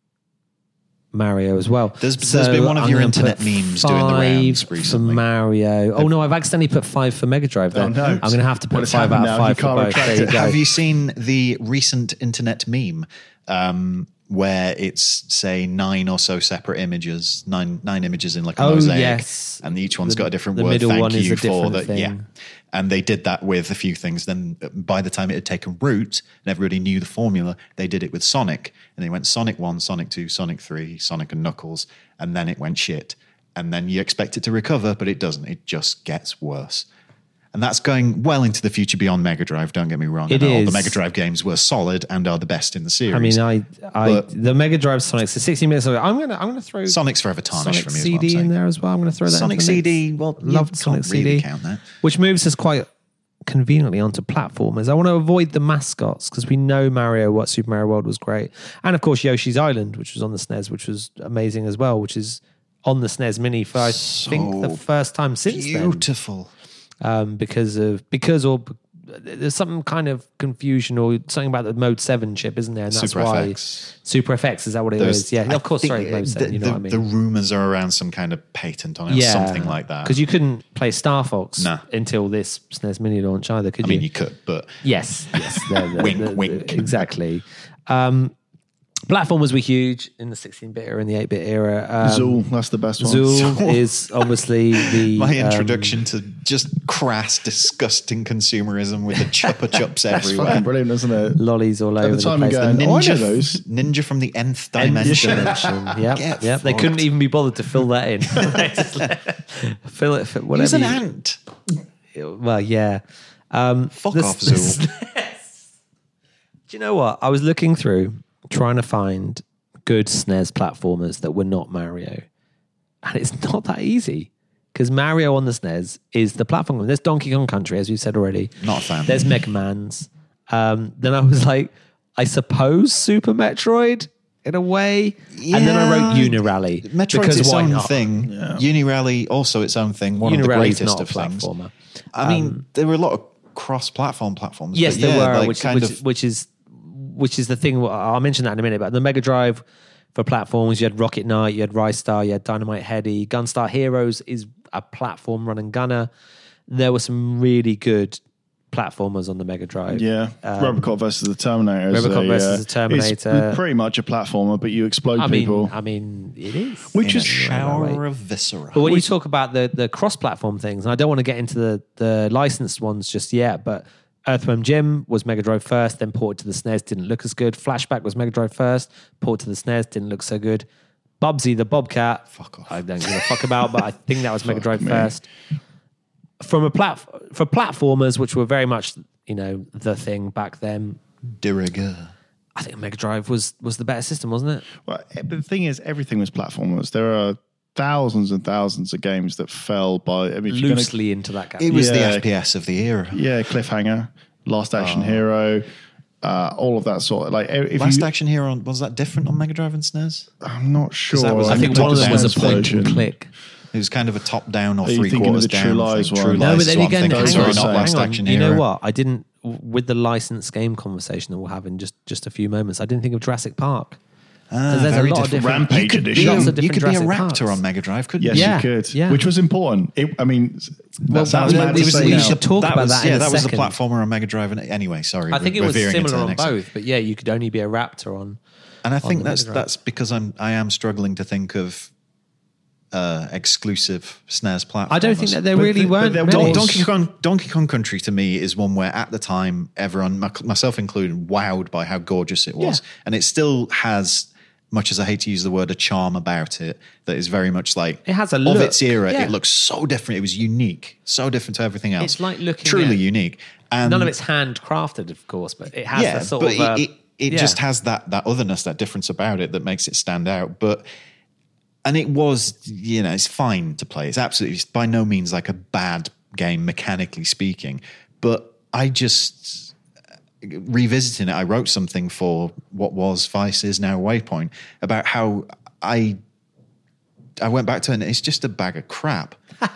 Mario as well. There's, so there's been one of I'm your gonna internet put memes doing the rounds recently. For Mario. Oh no, I've accidentally put five for Mega Drive there. Oh, no. I'm going to have to put What has five out happened of now? five You for can't both. retract There you it. go. Have you seen the recent internet meme um, where it's, say, nine or so separate images, nine nine images in like a Oh, mosaic, yes. and each one's The- got a different the word. middle Thank one is you a for different that. thing. Yeah, and they did that with a few things. Then by the time it had taken root and everybody knew the formula, they did it with Sonic, and they went Sonic One, Sonic Two, Sonic Three, Sonic and Knuckles, and then it went shit. And then you expect it to recover, but it doesn't. It just gets worse. And that's going well into the future beyond Mega Drive, don't get me wrong. It and all is. the Mega Drive games were solid and are the best in the series. I mean, I, I, But- the Mega Drive Sonic, so sixteen minutes ago. I'm gonna, I'm gonna throw Sonic's forever tarnished Sonic for me as C well. I'm D in saying. there as well. I'm gonna throw that. Sonic into the C mix. D, well, you Loved can't Sonic really C D, count that. which moves us quite conveniently onto platformers. I want to avoid the mascots because we know Mario, what Super Mario World was great, and of course Yoshi's Island, which was on the S N E S, which was amazing as well, which is on the S N E S Mini for I So think the first time since then. Beautiful. Um, because of because or there's some kind of confusion or something about the Mode seven chip, isn't there? And that's Super why F X. Super F X, is that what it There's- is? Yeah, I of course. think Sorry, Mode the, seven. You know the, what I mean? The rumors are around some kind of patent on it, or something like that. Because you couldn't play Star Fox Nah. until this S N E S Mini launch either, could I you? mean, you could, but Yes, yes. the- the- Wink, the- the- wink. Exactly. Um, Platformers were huge in the sixteen-bit era and the eight-bit era. Um, Zool, that's the best one. Zool is obviously the My um, introduction to just crass, disgusting consumerism with the Chupa Chups That's everywhere. fucking brilliant, isn't it? lollies all over At the the, time, place. I'm The going, oh, I know Ninja, those. ninja from the nth Nth dimension. dimension. Yeah, Get yeah. They couldn't fucked. even be bothered to fill that in. They just let- fill it. Fill, whatever. He's an you- ant. Well, yeah. Um, Fuck the- off, the Zool. SNES. Do you know what? I was looking through trying to find good S N E S platformers that were not Mario, and it's not that easy because Mario on the S N E S is the platform. There's Donkey Kong Country, as you said already. Not a fan. There's Mega Man's. Um, then I was like, I suppose Super Metroid in a way, and then I wrote Yeah. Unirally Metroid's because its why own not? thing. Unirally also its own thing. One of the Unirally's greatest not a of things. platformer. I mean, there were a lot of cross-platform platforms. Yes, but there yeah, were, like which, kind which, of which is which is the thing. I'll mention that in a minute. But the Mega Drive for platforms, you had Rocket Knight, you had Rise Star, you had Dynamite Heady. Gunstar Heroes is a platform run and gunner. There were some really good platformers on the Mega Drive. Yeah, Robocop versus the Terminator. is Robocop a, versus uh, the Terminator. It's pretty much a platformer, but you explode I mean, people. I mean, it is. Which in a is shower of viscera. But when you talk about the the cross-platform things, and I don't want to get into the the licensed ones just yet, but Earthworm Jim was Mega Drive first, then ported to the S N E S, didn't look as good. Flashback was Mega Drive first, ported to the S N E S, didn't look so good. Bubsy the Bobcat, Fuck off. I don't give a fuck about, but I think that was Mega Drive me. first. From a plat for platformers, which were very much, you know, the thing back then, de rigueur. I think Mega Drive was was the better system, wasn't it? Well, but the thing is, everything was platformers. There are thousands and thousands of games that fell by. I mean, if you're gonna- Loosely into that gap. It was the Yeah. F P S of the era. yeah, Cliffhanger, Last Action Hero, uh, all of that sort. Of, like, if Last you, Action Hero, was that different on Mega Drive and S N E S? I'm not sure. that was- I think top one of them was a down point and version. click. It was kind of a top-down or Are you three thinking of quarters the down. True Lies thing. one? True No, No, Lies but is then what I'm again, thinking. hang Sorry, on, not hang Last on. Action You Hero. know what? I didn't, with the licensed game conversation that we'll have in just, just a few moments, I didn't think of Jurassic Park. Ah, there's a very lot of different. different- Rampage You could be, edition. Lots of you different could be a Jurassic raptor Parks. on Mega Drive, couldn't Yes, you? Yeah, you could. yeah. Which was important. It, I mean, that sounds we- mad we to was- say we now. should talk about was, that in Yeah, a that was a second. platformer on Mega Drive. And anyway, sorry. I think it we're was veering into similar the on next- both, but yeah, you could only be a raptor on. And I think the that's Mega Drive. that's because I'm I am struggling to think of uh, exclusive S N E S platforms. I don't think that there But really the- but weren't. there many. was- Donkey Kong, Donkey Kong Country to me is one where at the time everyone, my- myself included, wowed by how gorgeous it was, Yeah. and it still has, much as I hate to use the word, a charm about it that is very much like It has a of look. its era. Yeah. It looks so different. It was unique, so different to everything else. It's like looking truly at- unique. And None of it's handcrafted, of course, but it has yeah, that sort but of. Uh, it, it, it yeah. just has that that otherness, that difference about it that makes it stand out. But and it was, you know, it's fine to play. It's absolutely it's by no means like a bad game mechanically speaking. But I just revisiting it, I wrote something for what was Vice is now Waypoint about how I I went back to it and it's just a bag of crap.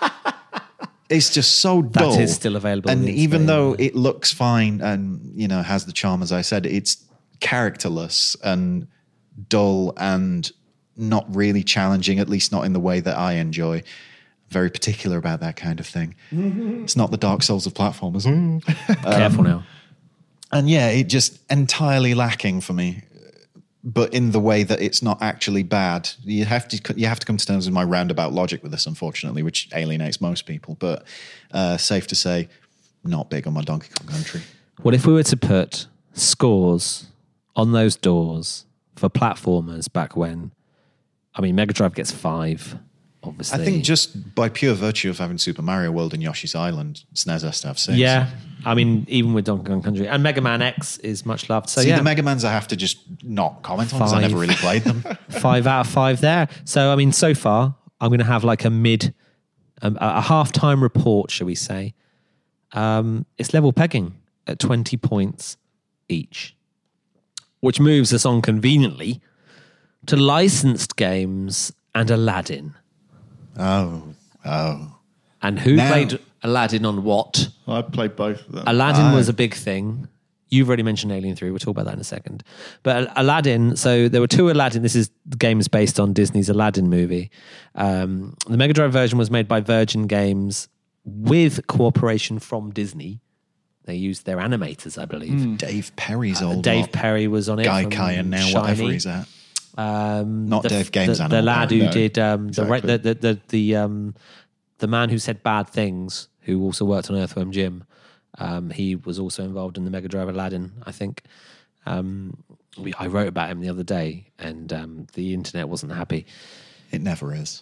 It's just so dull. is still available on And the even internet, though yeah. it looks fine and, you know, has the charm, as I said, it's characterless and dull and not really challenging, at least not in the way that I enjoy. Very particular about that kind of thing. It's not the Dark Souls of platformers. Careful now. And yeah, it just entirely lacking for me. But in the way that it's not actually bad, you have to you have to come to terms with my roundabout logic with this, unfortunately, which alienates most people. But uh, safe to say, not big on my Donkey Kong Country. Well, if we were to put scores on those doors for platformers back when, I mean, Mega Drive gets five, obviously. I think just by pure virtue of having Super Mario World and Yoshi's Island, S N E S has to have six. Yeah, I mean, even with Donkey Kong Country and Mega Man X is much loved. So See, yeah, the Mega Mans I have to just not comment on because I Five. never really played them. five out of five there. So I mean, so far I'm going to have like a mid, um, a, a half-time report, shall we say? Um, it's level pegging at twenty points each, which moves us on conveniently to licensed games and Aladdin. Oh, oh. And who Now- played Aladdin on what? I played both of them. Aladdin was a big thing. You've already mentioned Alien three. We'll talk about that in a second. But Aladdin, so there were two Aladdin. This is the game is based on Disney's Aladdin movie. Um, the Mega Drive version was made by Virgin Games with cooperation from Disney. They used their animators, I believe. Dave Perry's Uh, old Dave lot. Perry was on it. Guy from Kyan now, Shiny. whatever he's at. Um, Not the, Dave Games the, Animal the lad Planet, who no. did um, the, Exactly. the the the the um, the man who said bad things, who also worked on Earthworm Jim. Um, he was also involved in the Mega Drive Aladdin, I think. Um, we, I wrote about him the other day, and um, the internet wasn't happy. It never is.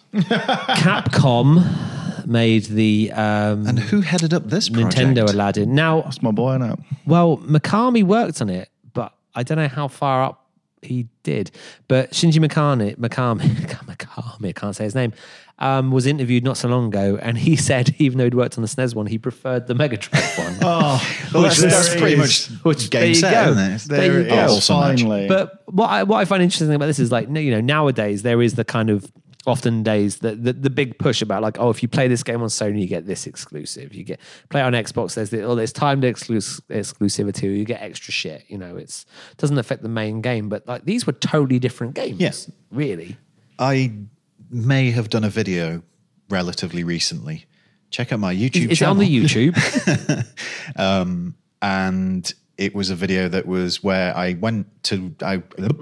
Capcom made the um, And who headed up this project? Nintendo Aladdin. Now, That's my boy now. well, Mikami worked on it, but I don't know how far up he did. But Shinji Mikami, Mikami, Mikami, I can't say his name, um, was interviewed not so long ago, and he said, even though he'd worked on the S N E S one, he preferred the Mega Drive one. Oh, Well, that's, there that's it pretty is. much Which- there game you set, go. isn't it? There There you it go. is, Awesome match. finally. But what I, what I find interesting about this is like, you know, nowadays there is the kind of often days the, the the big push about like, oh, if you play this game on Sony, you get this exclusive. You get play it on Xbox. There's the, oh, there's timed exclus- exclusivity. Or you get extra shit. You know, it's doesn't affect the main game, but like these were totally different games. Yes. Really. I may have done a video relatively recently. Check out my YouTube Is it channel. on the YouTube? and it was a video that was where I went to I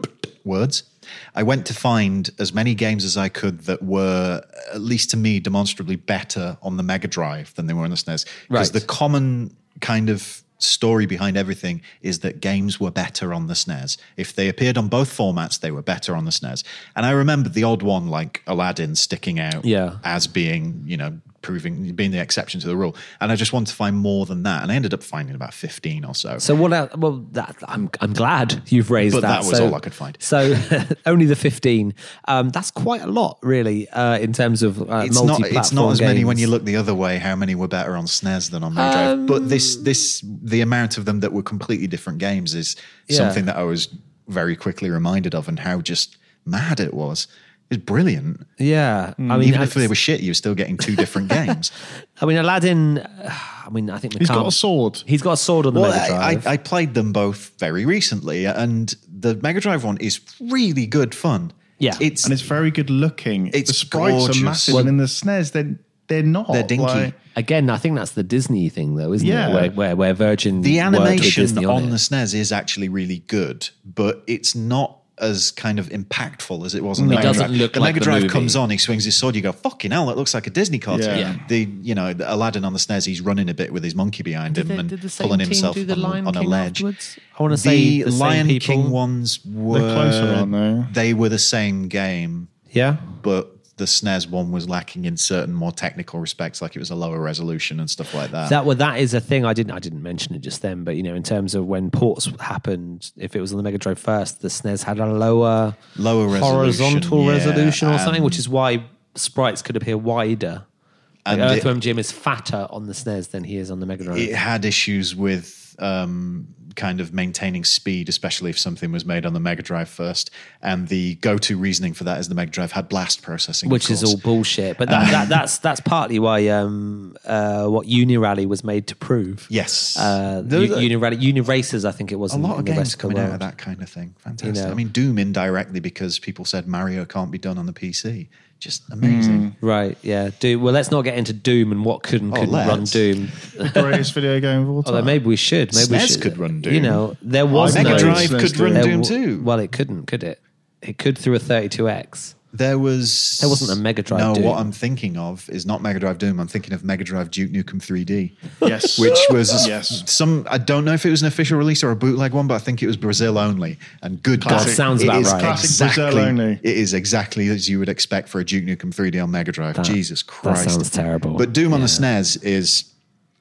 words. I went to find as many games as I could that were, at least to me, demonstrably better on the Mega Drive than they were on the S N E S. Because Right. the common kind of story behind everything is that games were better on the S N E S. If they appeared on both formats, they were better on the S N E S. And I remember the odd one like Aladdin sticking out Yeah. as being, you know, proving being the exception to the rule. And I just wanted to find more than that. And I ended up finding about fifteen or so. So what else? Well, that, I'm I'm glad you've raised But that. that was So- all I could find. So only the fifteen. Um, that's quite a lot, really, uh, in terms of uh, it's not multi-platform it's not as many when games. you look the other way how many were better on S N E S than on Mega Drive. But this this the amount of them that were completely different games is Yeah. something that I was very quickly reminded of, and how just mad it was. It was brilliant. Yeah, I mean, Even I, if they were shit, you were still getting two different games. I mean, Aladdin. uh, I mean, I think He's Mikami- got a sword. He's got a sword on the Well, Mega I, Drive. I, I played them both very recently, and the Mega Drive one is really good fun. Yeah. it's And it's very good looking. It's the sprites gorgeous. are massive, Well- and in the S N E S, they're, they're not. They're dinky. Like, Again, I think that's the Disney thing, though, isn't Yeah. it? Where, where where Virgin the worked with animation Disney on on, the it. S N E S is actually really good, but it's not as kind of impactful as it was on the It Mega doesn't Drive. look the like Mega the Drive movie. comes on, he swings his sword, you go, fucking hell, that looks like a Disney cartoon. Yeah. Yeah. The you know the Aladdin on the S N E S, he's running a bit with his monkey behind Did him the, and did the same pulling team himself do the on, Lion on a King ledge. afterwards? I want to say The, the, same Lion people. King ones were closer, aren't they? They were the same game, Yeah. but the S N E S one was lacking in certain more technical respects, like it was a lower resolution and stuff like that. That well, that is a thing. I didn't. I didn't mention it just then, but you know, in terms of when ports happened, if it was on the Mega Drive first, the S N E S had a lower, Lower resolution, horizontal yeah, resolution or something, and- which is why sprites could appear wider. Like And it- Earthworm Jim is fatter on the S N E S than he is on the Mega Drive. it had issues with um, kind of maintaining speed, especially if something was made on the Mega Drive first. And the go-to reasoning for that is the Mega Drive had blast processing, of which is course. all bullshit, but that, that, that's that's partly why um, uh, what Unirally was made to prove. Yes. uh, Those are- U- Unirally, Uniracers, I think it was. a in, lot in of the games rest of the coming out world. of that kind of thing. Fantastic. know. I mean, Doom indirectly because people said Mario can't be done on the P C. Just amazing. Right? Yeah. Doom. Well, let's not get into Doom and what could and Oh, couldn't run let's. Doom. greatest video game of all time. Although maybe we should. Maybe we S N E S should. could run Doom. You know, there was Mega no Drive S N E S could run there Doom w- too. Well, it couldn't, could it? It could through a thirty-two X. There was There wasn't a Mega Drive No, Doom. what I'm thinking of is not Mega Drive Doom. I'm thinking of Mega Drive Duke Nukem three D. Yes. Which was Yes. some, I don't know if it was an official release or a bootleg one, but I think it was Brazil only. And good Classic. God, Sounds it about is right. Classic exactly, Brazil only. It is exactly as you would expect for a Duke Nukem three D on Mega Drive. Jesus Christ. sounds terrible. But Doom on Yeah. the S N E S is,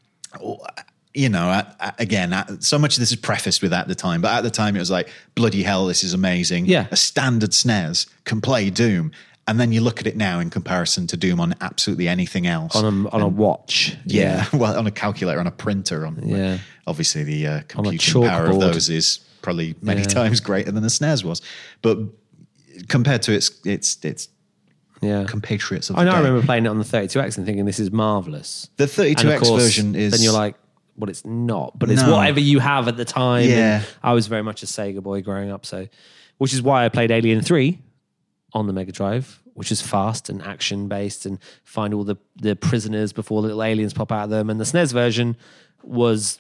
you know, at- at- again, at- so much of this is prefaced with at the time, but at the time it was like, bloody hell, this is amazing. Yeah. A standard S N E S can play Doom. And then you look at it now in comparison to Doom on absolutely anything else. on a on a watch. Yeah, well, on a calculator, on a printer, on Yeah. obviously the uh, computing power of chalkboard. those is probably many Yeah. times greater than the S N E S was, but compared to its its its Yeah. compatriots of I know. the I day, remember playing it on the thirty-two X and thinking this is marvelous. the And thirty-two of X course, version is. Then you're like, well, it's not, but it's No. whatever you have at the time. Yeah. And I was very much a Sega boy growing up, so which is why I played Alien three on the Mega Drive, which is fast and action based, and find all the the prisoners before little aliens pop out of them. And the S N E S version was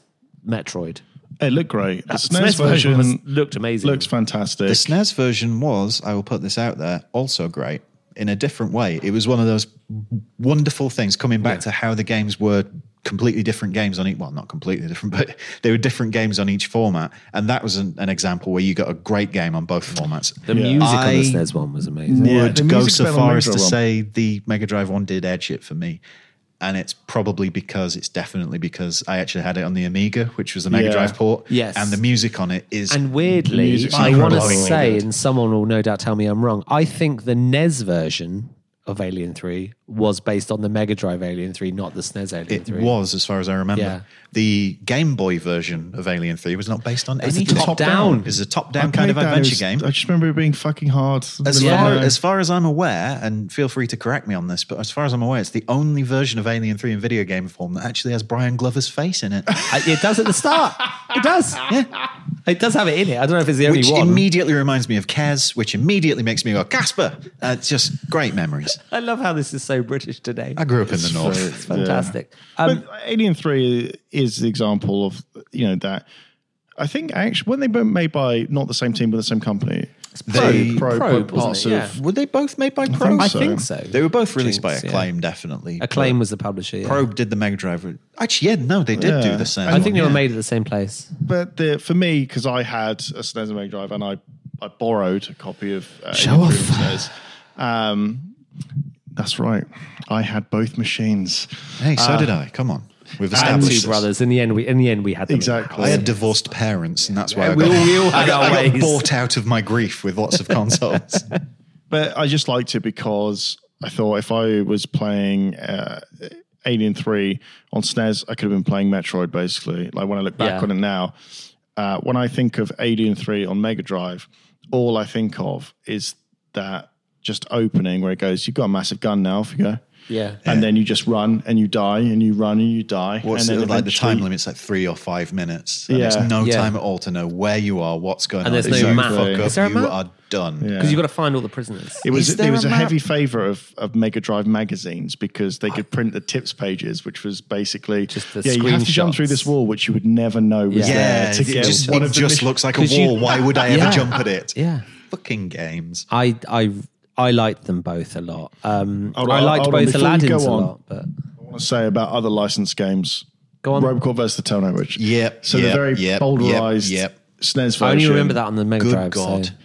Metroid. It looked great. The That S N E S, version was, looked amazing. looks fantastic. The S N E S version was, I will put this out there, also great in a different way. It was one of those wonderful things coming back Yeah. to how the games were completely different games on each, well, not completely different, but they were different games on each format. And that was an, an example where you got a great game on both formats. The Yeah. music on I- the S N E S one was amazing. Yeah, Would the go music's so better on far Mega as to Drive one. say the Mega Drive one did edge it for me. And it's probably because it's definitely because I actually had it on the Amiga, which was the Mega Yeah. Drive port. Yes. And the music on it is And weirdly, music's I want to incredibly say, good. and someone will no doubt tell me I'm wrong, I think the N E S version of Alien three was based on the Mega Drive Alien three, not the S N E S Alien It three. was, as far as I remember. Yeah. The Game Boy version of Alien three was not based on was any a top-down. It was a I top-down kind of played that, it adventure was- game. I just remember it being fucking hard. As Yeah. far, as far as I'm aware, and feel free to correct me on this, but as far as I'm aware, it's the only version of Alien three in video game form that actually has Brian Glover's face in it. Uh, It does at the start. It does. Yeah. It does have it in it. I don't know if it's the only Which one. immediately reminds me of Kez, which immediately makes me go, Casper! Uh, it's just great memories. I love how this is so British today. I grew up in the north. It's fantastic. Um, But Alien three is the example of, you know, that. I think actually, when they were made by not the same team but the same company, They- Probe, Probe, parts wasn't it? of Yeah. Were they both made by Probe? I so. think so. They were both released by Jinx, yeah. Acclaim, definitely. Acclaim was the publisher. Yeah. Probe did the Mega Drive. Actually, yeah, no, they did Yeah. do the same. I think they one, were yeah. made at the same place. But the, for me, because I had a S N E S and Mega Drive, and I, I borrowed a copy of uh, Show Alien off. three from S N E S. Um, that's right. I had both machines. Hey, so did I. Come on. We've And established two this. brothers. In the end, we in the end we had them. Exactly. I had divorced parents, and that's why I we got, all- we all had I got, our I got ways. bought out of my grief with lots of consoles. But I just liked it because I thought if I was playing uh, Alien three on S N E S, I could have been playing Metroid, basically. Like when I look back Yeah. on it now, uh, when I think of Alien three on Mega Drive, all I think of is that just opening where it goes, you've got a massive gun now, off you go. Yeah. And then you just run and you die and you run and you die. What's and it, then like the eventually- time limit's like three or five minutes. And Yeah. it's no Yeah. time at all to know where you are, what's going And on. there's no If you map. fuck up, Is there a you map? are done. Yeah. Because you've got to find all the prisoners. It was Is there it was a a, map? heavy favourite of, of Mega Drive magazines because they could print the tips pages, which was basically Just the yeah, you have to jump through screenshots. this wall, which you would never know was Yeah. Yeah, there to it get just, one it of the just mission- looks like a 'Cause you- wall. Why would I ever Yeah. jump at it? Yeah. Fucking games. I I I liked them both a lot. Um, Hold I on, liked hold on, both before you go Aladdin's a on. lot, but I want to say about other licensed games. Go on. Robocop versus the Terminator Witch. Yep, So yep, the very yep, polarized yep, yep. S N E S version. I only remember that on the Mega Good Drive. God. So.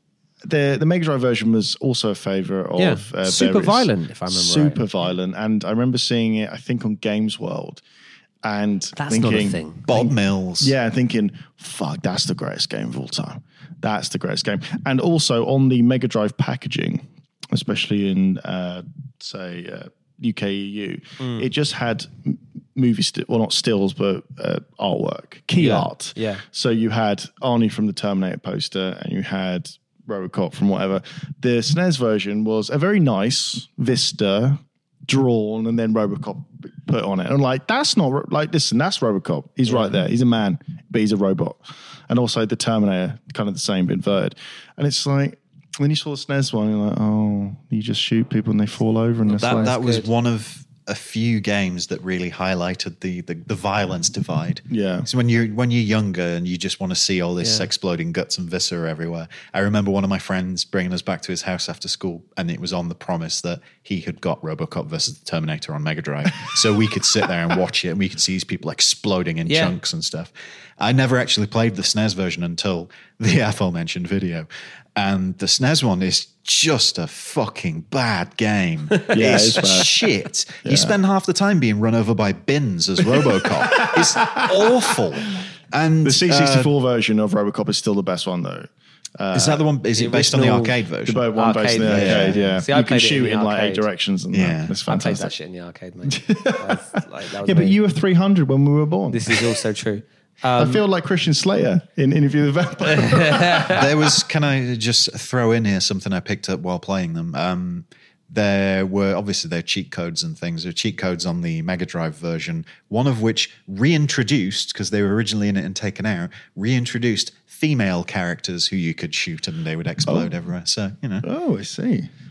The the Mega Drive version was also a favourite of Yeah. uh, Super various- violent, if I remember super right. violent, and I remember seeing it. I think on Games World, and That's thinking, not a thing. Bob Mills. Yeah, thinking, fuck, that's the greatest game of all time. That's the greatest game. And also on the Mega Drive packaging, especially in, uh, say, uh, U K E U, Mm. it just had m- movie, st- well, not stills, but uh, artwork, key Yeah, art. yeah. So you had Arnie from the Terminator poster and you had Robocop from whatever. The S N E S version was a very nice Vista drawn and then Robocop put on it. And I'm like, that's not, Ro- like, listen, that's Robocop. He's right there. He's a man, but he's a robot. And also the Terminator, kind of the same, but inverted. And it's like, then you saw the S N E S one, you're like, oh, you just shoot people and they fall over. And it's That like, that was good. one of a few games that really highlighted the the, the violence divide. Yeah. So when you're when you're younger and you just want to see all this Yeah. exploding guts and viscera everywhere. I remember one of my friends bringing us back to his house after school, and it was on the promise that he had got RoboCop versus the Terminator on Mega Drive, so we could sit there and watch it, and we could see these people exploding in Yeah. chunks and stuff. I never actually played the S N E S version until the aforementioned video. And the S N E S one is just a fucking bad game. Yeah, it's it's bad. shit. You spend half the time being run over by bins as RoboCop. It's awful. And the C sixty-four version of Robocop is still the best one, though. uh, is that the one? Is the it based on the original- arcade The version? boat one based in the Arcade arcade, version. yeah. See, I you can played it in shoot the in like eight arcade. directions and Yeah. that. It's I played that fantastic. shit in the arcade, mate. That was, like, that was Yeah, but me. you were three hundred when we were born. This is also true. I feel like Christian Slater in Interview with the Vampire. There was, can I just throw in here something I picked up while playing them? Um, there were, obviously, there are cheat codes and things. There are cheat codes on the Mega Drive version, one of which reintroduced, because they were originally in it and taken out, reintroduced female characters who you could shoot and they would explode everywhere. So, you know. Oh, I see.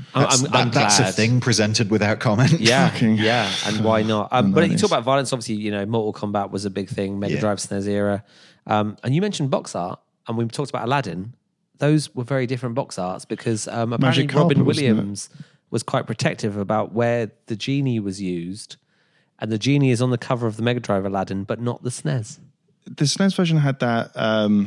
I'm, That's, I'm, that- I'm that's a glad. thing presented without comment. Yeah, Fucking- yeah, and why not? Um, but you nice. talk about violence. Obviously, you know, Mortal Kombat was a big thing. Mega Yeah. Drive, S N E S era, um, and you mentioned box art, and we talked about Aladdin. Those were very different box arts because um, apparently Magic Robin Carpet, wasn't it? Williams was quite protective about where the genie was used, and the genie is on the cover of the Mega Drive Aladdin, but not the S N E S. The S N E S version had that um,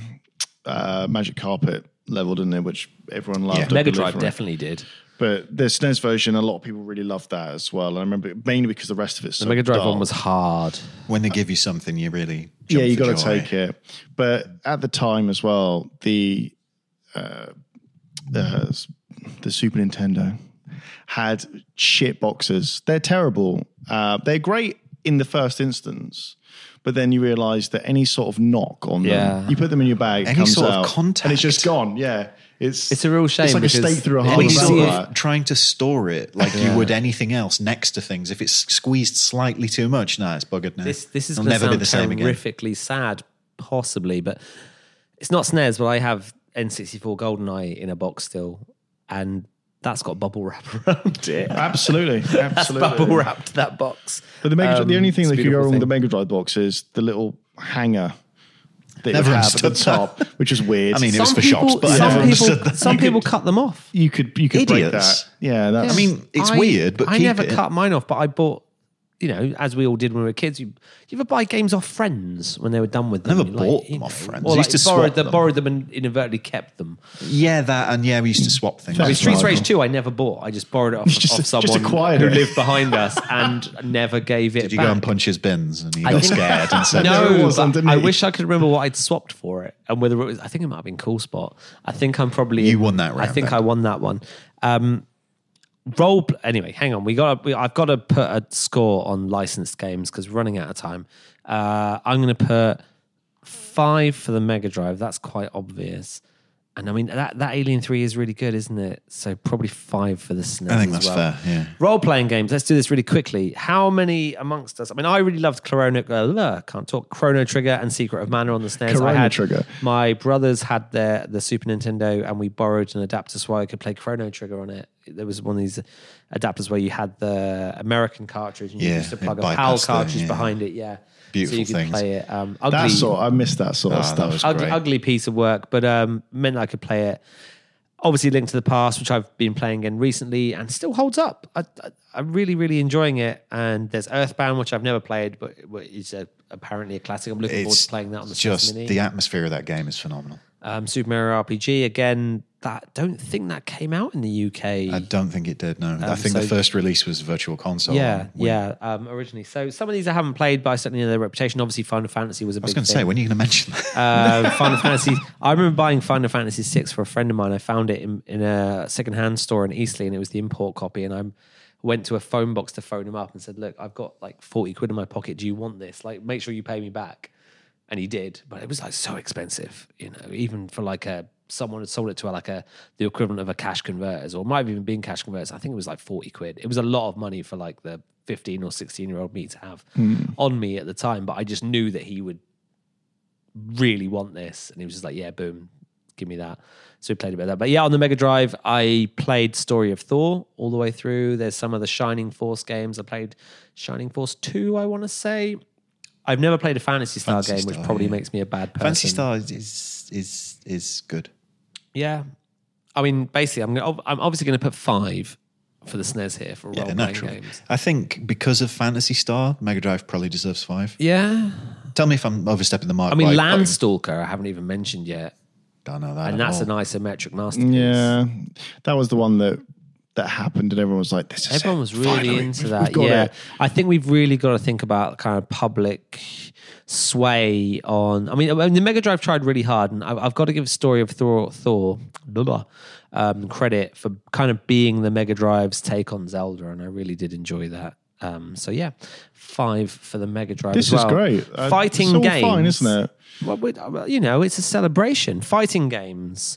uh, magic carpet level, didn't it? Which everyone loved. Yeah. I Mega believe, Drive right? definitely did. But the S N E S version, a lot of people really loved that as well. And I remember mainly because the rest of it's The so Mega Drive dull. one was hard. When they give you something, you really Yeah, jump you for got to joy. take it. But at the time as well, the uh, uh, the Super Nintendo had shit boxes. They're terrible. Uh, they're great in the first instance, but then you realise that any sort of knock on Yeah. them, you put them in your bag, it Any comes sort of out, contact. and it's just gone. Yeah, it's It's a real shame It's like a because stake through a any hard Any you metal see sort it- bar. of trying to store it like you would anything else next to things. If it's squeezed slightly too much, no, it's buggered now. This this is It'll going to never be sound the same again. horrifically sad, possibly, but it's not S N E S. But I have N sixty-four GoldenEye in a box still, and that's got bubble wrap around it. Absolutely, That's absolutely. bubble wrapped that box. But the, Mega, Um, the only thing it's a that could go beautiful wrong with the thing. Mega Drive box is the little hanger that Never you have at the understood that. top, which is weird. I mean, it was Some for people, shops, but I some never people, understood that. some You people could- cut them off. you could you could break Idiots. that. Yeah, that's I mean, it's I- weird, but I keep never it. cut mine off. But I bought, you know, as we all did when we were kids. You, you ever buy games off friends when they were done with them? never You bought you them know, off friends. Or I like used to borrowed swap them, them. borrowed them and inadvertently kept them. Yeah, that and yeah, we used to swap things. I mean, That's Streets right. Rage two, I never bought. I just borrowed it off, Just- off just someone acquired who it. lived behind us and never gave it Did you back. go and punch his bins and he I got think- scared and said, There No, was one, but didn't I he? wish I could remember what I'd swapped for it and whether it was. I think it might have been Cool Spot. I think I'm probably You won that I round think then. I won that one. Um, role pl- anyway. Hang on, we got. We, I've got to put a score on licensed games because we're running out of time. Uh, I'm going to put five for the Mega Drive. That's quite obvious. And I mean that, that Alien three is really good, isn't it? So probably five for the S N E S. I think as that's well. fair, yeah. Role playing games. Let's do this really quickly. How many amongst us? I mean, I really loved Chrono. Uh, can't talk. Chrono Trigger and Secret of Mana on the S N E S. I Chrono had, Trigger. My brothers had their the Super Nintendo, and we borrowed an adapter so I could play Chrono Trigger on it. There was one of these adapters where you had the American cartridge and you Yeah, used to plug it a PAL bypassed the- cartridge yeah. behind it. Yeah, Beautiful so you could things. play it. Um, ugly, that sort. I missed that sort of Ah, that stuff. was- ugly, great. ugly piece of work, but um, meant I could play it. Obviously, Link to the Past, which I've been playing again recently, and still holds up. I, I, I'm really, really enjoying it. And there's Earthbound, which I've never played, but it's a, apparently a classic. I'm looking forward It's to playing that on the just S Mini. the atmosphere of that game is phenomenal. Um, Super Mario R P G again. That don't think that came out in the U K. I don't think it did. No, I think so- the first release was Virtual Console. yeah, When- yeah. Um, originally, so some of these I haven't played, but I certainly know their reputation. Obviously, Final Fantasy was a I was big going to thing. say, when are you going to mention that? uh, Final Fantasy. I remember buying Final Fantasy six for a friend of mine. I found it in, in a secondhand store in Eastleigh, and it was the import copy. And I went to a phone box to phone him up and said, "Look, I've got like forty quid in my pocket. Do you want this? Like, make sure you pay me back." And he did, but it was like so expensive, you know, even for like a someone had sold it to like a the equivalent of a cash converters, or might have even been cash converters. I think it was like forty quid. It was a lot of money for like the fifteen or sixteen year old me to have on me at the time. But I just knew that he would really want this, and he was just like, "Yeah, boom, give me that." So we played a bit of that. But yeah, on the Mega Drive, I played Story of Thor all the way through. There's some of the Shining Force games. I played Shining Force two, I want to say. I've never played a Fantasy Star Phantasy game, which Star, probably yeah. makes me a bad person. Fantasy Star is is is, is good. Yeah. I mean, basically, I'm gonna, I'm obviously going to put five for the S N E S here for Yeah, role-playing naturally. games. I think because of Fantasy Star, Mega Drive probably deserves five. Yeah. Tell me if I'm overstepping the mark. I mean, by putting- Landstalker, I haven't even mentioned yet. Don't know that. And at that's all. an isometric masterpiece. Yeah, that was the one that that happened, and everyone was like, "This is Everyone it. was really Finally, into we've- that. we've got Yeah. it." I think we've really got to think about kind of public sway on. I mean, I mean the Mega Drive tried really hard, and I've, I've got to give Story of Thor, Thor blah, blah, um, credit for kind of being the Mega Drive's take on Zelda, and I really did enjoy that. Um, so yeah, five for the Mega Drive. This as well. is great. Uh, Fighting it's all games, fine, isn't it? Well, we- well, you know, it's a celebration. Fighting games.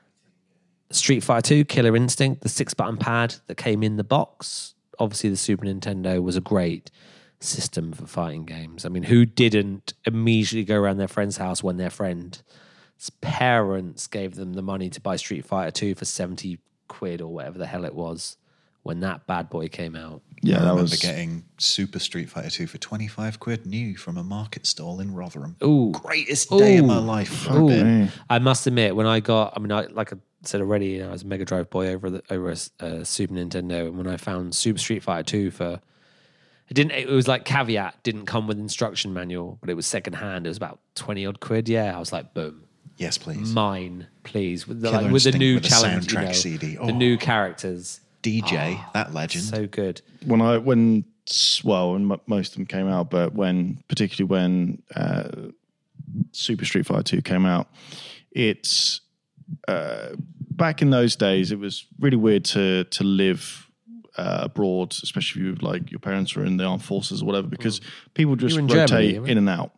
Street Fighter two, Killer Instinct, the six-button pad that came in the box. Obviously, the Super Nintendo was a great system for fighting games. I mean, who didn't immediately go around their friend's house when their friend's parents gave them the money to buy Street Fighter two for seventy quid or whatever the hell it was when that bad boy came out. Yeah, I that remember was getting Super Street Fighter two for twenty-five quid new from a market stall in Rotherham. Ooh. Greatest day of Ooh. my life for a Ooh. bit. me. I must admit, when I got, I mean, I, like I said already, you know, I was a Mega Drive boy over the, over a uh, Super Nintendo, and when I found Super Street Fighter two for, it didn't, it was like caveat, didn't come with instruction manual, but it was second hand. It was about twenty odd quid. Yeah, I was like, boom, Yes, please. mine, please, with the, Killer like, with the Instinct new with a challenge, you soundtrack know, C D. the Oh. new characters, D J, that legend. so good. when I when well when m- most of them came out, but when particularly when uh, Super Street Fighter two came out, it's uh, back in those days. It was really weird to to live uh, abroad, especially if you like your parents were in the armed forces or whatever, because people just You were in rotate Germany, weren't you? in and out.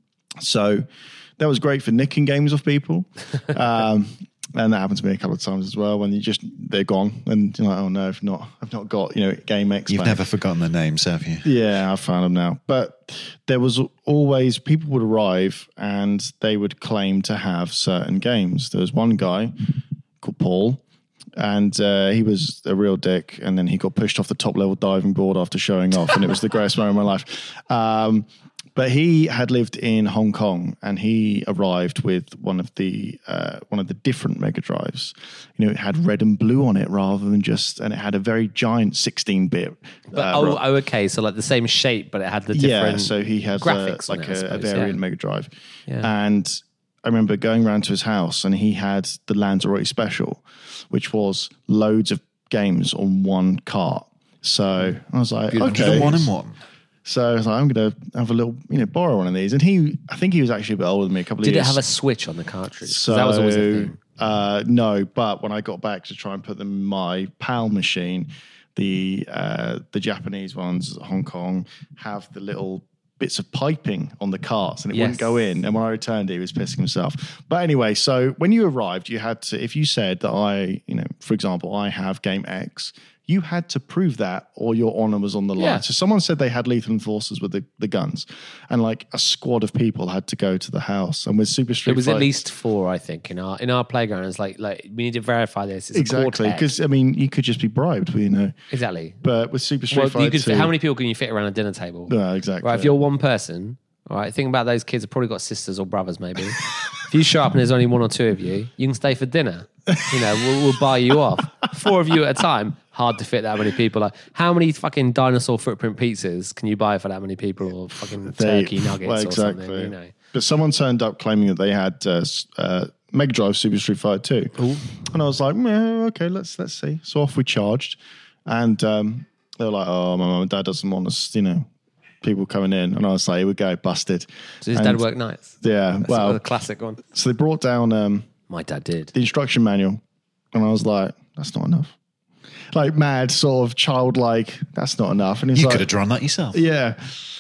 So that was great for nicking games off people. um, And that happened to me a couple of times as well. When you just they're gone, and you're like, "Oh no, I've not, I've not got you know Game X." You've back. never forgotten the names, have you? Yeah, I found them now. But there was always people would arrive and they would claim to have certain games. There was one guy called Paul, and uh, he was a real dick. And then he got pushed off the top level diving board after showing off, and it was the greatest moment of my life. Um, But he had lived in Hong Kong, and he arrived with one of the uh, one of the different Mega Drives. You know, it had red and blue on it rather than just, and it had a very giant sixteen bit. But, oh, oh, okay, so like the same shape, but it had the Yeah, different so he had uh, graphics on like it, I a, a suppose, variant yeah. Mega Drive. Yeah. And I remember going round to his house, and he had the Lanzarote Special, which was loads of games on one cart. So I was like, okay. One and one. So I was like, I'm going to have a little, you know, borrow one of these. And he, I think he was actually a bit older than me, a couple of Did years. it have a switch on the cartridge? 'Cause So that was always a thing. Uh, no, but when I got back to try and put them in my PAL machine, the uh, the Japanese ones, Hong Kong, have the little bits of piping on the carts, and it Yes. wouldn't go in. And when I returned it, he was pissing himself. But anyway, so when you arrived, you had to, if you said that I, you know, for example, I have game X, you had to prove that or your honor was on the line. Yeah. So someone said they had lethal enforcers with the, the guns, and like a squad of people had to go to the house. And with Super Street It was Fighter, at least four, I think, in our in our playground. It's like like we need to verify this. It's exactly, a quartet. because I mean, you could just be bribed, you know. Exactly. But with Super Street Well, Fighter you could fit, two, how many people can you fit around a dinner table? No, exactly. Right, if you're one person, all right, think about those kids have probably got sisters or brothers, maybe. If you show up and there's only one or two of you, you can stay for dinner. You know, we'll, we'll buy you off. Four of you at a time, hard to fit that many people. Like, how many fucking dinosaur footprint pizzas can you buy for that many people, or fucking They- turkey nuggets well, or exactly. something? You know, But someone turned up claiming that they had uh, s- uh, Mega Drive Super Street Fighter two, and I was like, "Yeah, okay, let's let's see." So off we charged, and um, they were like, "Oh, my mum and dad doesn't want us, you know, people coming in," and I was like, "Here we go, busted." so his And- dad worked nights. Yeah, That's well, a classic one. so they brought down um, My dad did. the instruction manual, and I was like, "That's not enough." Like mad, sort of childlike. That's not enough. And he's You like, could have drawn that yourself. yeah.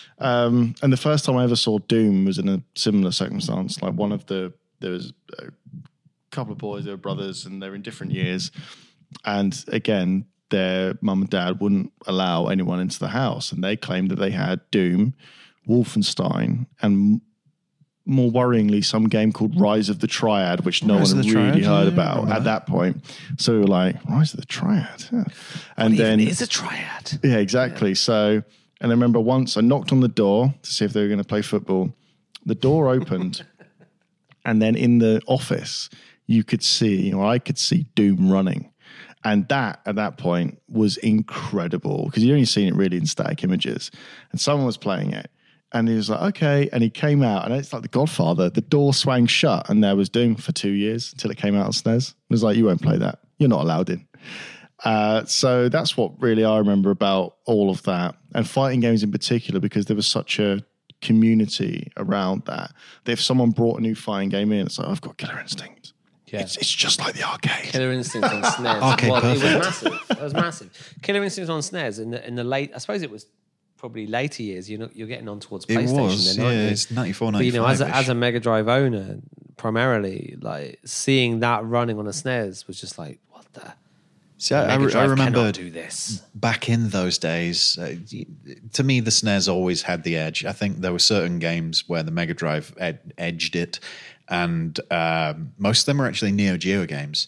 Um, and the first time I ever saw Doom was in a similar circumstance. Like one of the, there was a couple of boys, they were brothers, and they're in different years. And again, their mum and dad wouldn't allow anyone into the house. And they claimed that they had Doom, Wolfenstein, and more worryingly, some game called Rise of the Triad, which no Rise one of had the really Triad? heard Yeah, I about remember at that. that point. So we were like, Rise of the Triad. Yeah. And then Even is a triad. yeah, exactly. So, and I remember once I knocked on the door to see if they were going to play football. The door opened, and then in the office, you could see, or I could see Doom running. And that, at that point, was incredible because you'd only seen it really in static images. And someone was playing it. And he was like, okay. And he came out, and it's like The Godfather. The door swang shut, and there was Doom for two years until it came out on S N E S. It was like, you won't play that. You're not allowed in. Uh, so that's what really I remember about all of that, and fighting games in particular, because there was such a community around that. That if someone brought a new fighting game in, it's like, I've got Killer Instinct. Yeah. It's, it's just like the arcade. Killer Instinct on S N E S. Okay, well, it was perfect. massive. It was massive. Killer Instinct on S N E S in the in the late. I suppose it was probably later years. You're not, you're getting on towards It PlayStation. was, then, aren't yeah, you? it's ninety-four, But you know, as a, ninety-five-ish. as a Mega Drive owner, primarily, like seeing that running on a S N E S was just like, what the. See, I, I, Mega re- I Drive remember cannot do this. back in those days, uh, y- to me, the S N E S always had the edge. I think there were certain games where the Mega Drive ed- edged it, and um, most of them are actually Neo Geo games.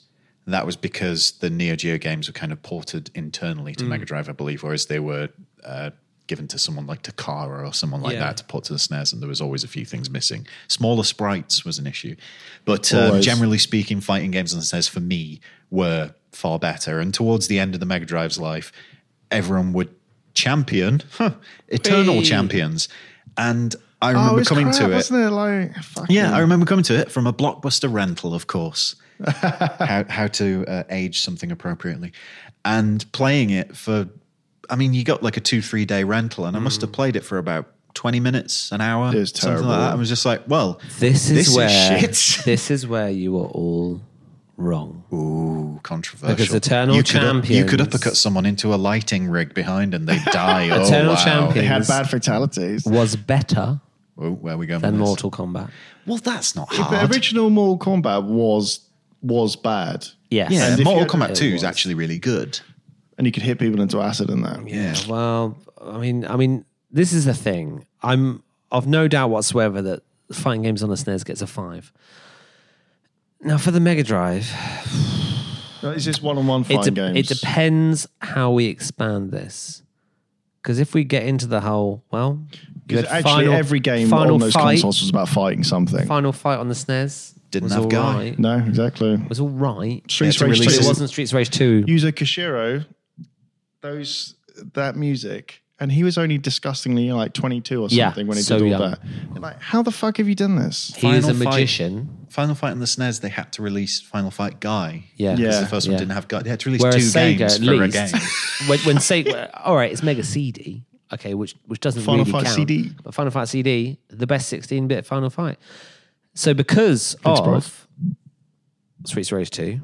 That was because the Neo Geo games were kind of ported internally to Mm. Mega Drive, I believe, whereas they were uh, given to someone like Takara or someone like Yeah. that to port to the S N E S, and there was always a few things missing. Smaller sprites was an issue. But um, Always. generally speaking, fighting games on the S N E S for me were far better. And towards the end of the Mega Drive's life, everyone would champion huh, Eternal Whee! Champions. And I Oh, remember it's coming crap, to it. wasn't it? Like, fucking- Yeah, I remember coming to it from a Blockbuster rental, of course. how how to uh, age something appropriately, and playing it for. I mean, you got like a two three day rental, and I must have played it for about twenty minutes, an hour, It was something like terrible. that. I was just like, well, This is This is where shit. this is where you are all wrong. ooh, controversial. Because Eternal you could up- you could Champions- uppercut someone into a lighting rig behind, and they die. oh, Eternal wow. Champions- They had bad fatalities. Was better Oh, where are we going? than with this? Mortal Kombat. Well, that's not The hard. original Mortal Kombat was was bad. Yes. yeah, And if Mortal you had- Kombat it two is was. actually really good. And you could hit people into acid in that. Yeah. Well, I mean, I mean, this is the thing. I'm of no doubt whatsoever that fighting games on the S N E S gets a five. Now, for the Mega Drive, Is this one-on-one it, fighting de- games? it depends how we expand this. Because if we get into the whole, well, you Because had actually, final- every game final on those fight, consoles was about fighting something. Final fight on the S N E S Didn't was have all Guy. right. No, exactly. Was all right. Streets Yeah, to Rage release But two. it wasn't Streets Rage two. Yuzo Koshiro, those that music, and he was only disgustingly like twenty-two or Yeah, something when he so did all young. that. You're like, how the fuck have you done this? He is a Final Fight- magician. Final Fight on the S N E S, they had to release Final Fight Guy. Yeah. Because Yeah. the first Yeah. one didn't have Guy. They had to release Whereas two Sega, games at for a least, game. when, when Sega, all right, it's Mega C D, okay, which which doesn't Final really Fight count. C D. But Final Fight C D, the best sixteen-bit Final Fight. So because Prince of Bright. Streets Rage two,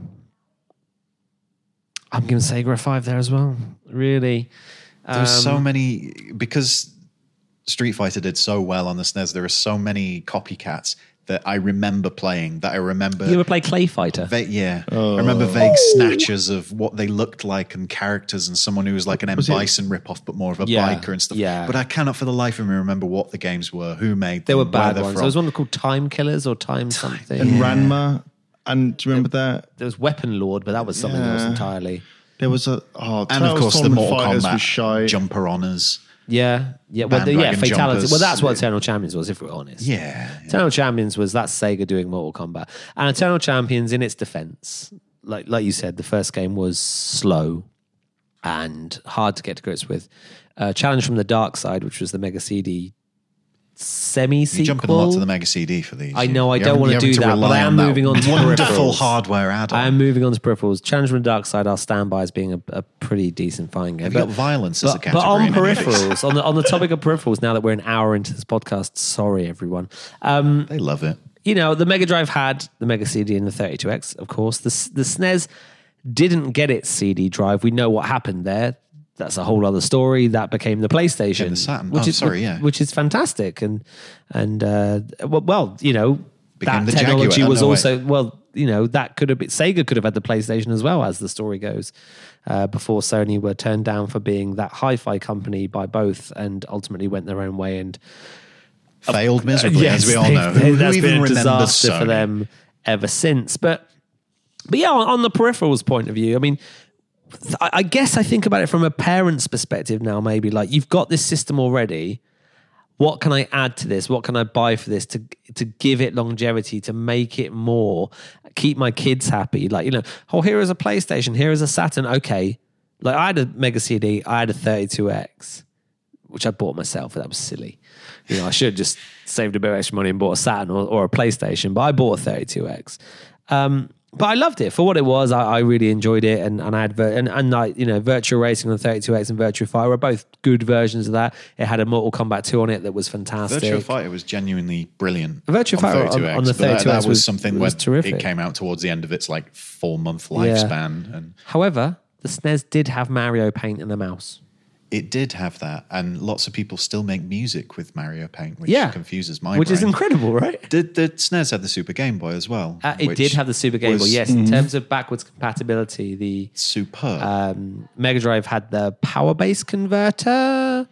I'm giving Sega a five there as well. Really, There's so Um, many, because Street Fighter did so well on the S N E S, there are so many copycats that I remember playing, that I remember. you ever play Clay Fighter? Va- yeah, I remember vague snatches of what they looked like and characters, and someone who was like an M. Was it- Bison ripoff, but more of a Yeah, biker and stuff. yeah. But I cannot for the life of me remember what the games were, who made them, There were where bad they're ones. from. There was one called Time Killers or Time something. And Ranma, and do you remember that? There was Weapon Lord, but that was something else Yeah. entirely. There was a oh, and of Tales course the Tournament Mortal Fighters Kombat was shy. jumper honors. Yeah, yeah, well, the, yeah, Bandwagon fatality. jumpers. Well, that's what Eternal Champions was, if we're honest. Yeah, Eternal Champions was that Sega doing Mortal Kombat, and Eternal Champions, in its defense, like like you said, the first game was slow and hard to get to grips with. Uh, Challenge from the Dark Side, which was the Mega C D semi you're sequel. jumping a lot to the Mega C D for these. I know, I You're don't having- wanna you're do having that, but rely I am on that moving on to wonderful peripherals. hardware add-on. I am moving on to peripherals. Challenge from the Dark Side, I'll stand by as being a, a pretty decent fighting game. Have you got violence as a but, category? but on in any of these? peripherals, on the on the topic of peripherals, now that we're an hour into this podcast, sorry everyone. Um, They love it. you know, the Mega Drive had the Mega C D and the thirty-two X, of course. The, s- the S N E S didn't get its C D drive. We know what happened there. That's a whole other story. That became the PlayStation, Yeah, the Saturn. which Oh, is sorry, yeah. which is fantastic. And and uh, well, well, you know, Became that the Jaguar. technology Oh, was no, wait. also well, you know, that could have been Sega could have had the PlayStation as well, as the story goes. Uh, before Sony were turned down for being that hi-fi company by both, and ultimately went their own way and Failed miserably, Yes, as we all they- know. they- Who, who that's even been a remembers disaster Sony? for them ever since. But but yeah, on, on the peripherals point of view, I mean, th- I, I guess I think about it from a parent's perspective now. Maybe like you've got this system already. What can I add to this? What can I buy for this to to give it longevity, to make it more, keep my kids happy? Like, you know, oh, here is a PlayStation, here is a Saturn. Okay, like I had a Mega C D, I had a thirty-two X, which I bought myself. That was silly. You know, I should have just saved a bit of extra money and bought a Saturn or, or a PlayStation, but I bought a thirty-two X. Um, but I loved it for what it was. I, I really enjoyed it, and, and I had vir- and, and I, you know, Virtua Racing on the thirty-two X and Virtua Fighter were both good versions of that. It had a Mortal Kombat two on it that was fantastic. Virtua Fighter was genuinely brilliant. Virtua on Fighter on- thirty-two X, on the but that- thirty-two X that, was, was- something was where terrific. it came out towards the end of its like four month lifespan, and However, the S N E S did have Mario Paint and a mouse. it did have that. And lots of people still make music with Mario Paint, which Yeah, confuses my which is brain. incredible, right? The, the S N E S had the Super Game Boy as well. Uh, it which did have the Super Game Boy, was yes. In terms of backwards compatibility, the superb. um, Mega Drive had the Power Base converter.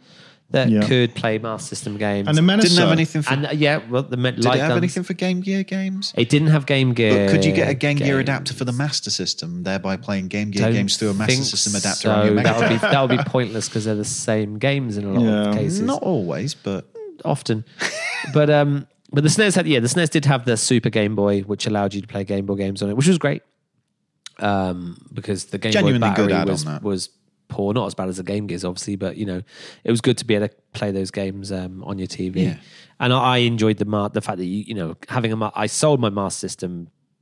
that Yeah. could play Master System games. And the Menacer. Didn't have anything for. And, uh, yeah, well, the me- did light it have guns. anything for Game Gear games? It didn't have Game Gear. But could you get a Game Gear games. adapter for the Master System, thereby playing Game Gear Don't games through a Master think System adapter so. on your Mega that would be Drive? that would be pointless because they're the same games in a lot Yeah. of cases. Not always, but often, but um, but the S N E S had yeah, the S N E S did have the Super Game Boy, which allowed you to play Game Boy games on it, which was great. Um, because the Game Genuinely Boy battery good add-on, was that. was poor, not as bad as the Game Gears, obviously, but you know, it was good to be able to play those games um, on your T V. Yeah. And I, I enjoyed the mar- the fact that you you know having a mar- I sold my Master System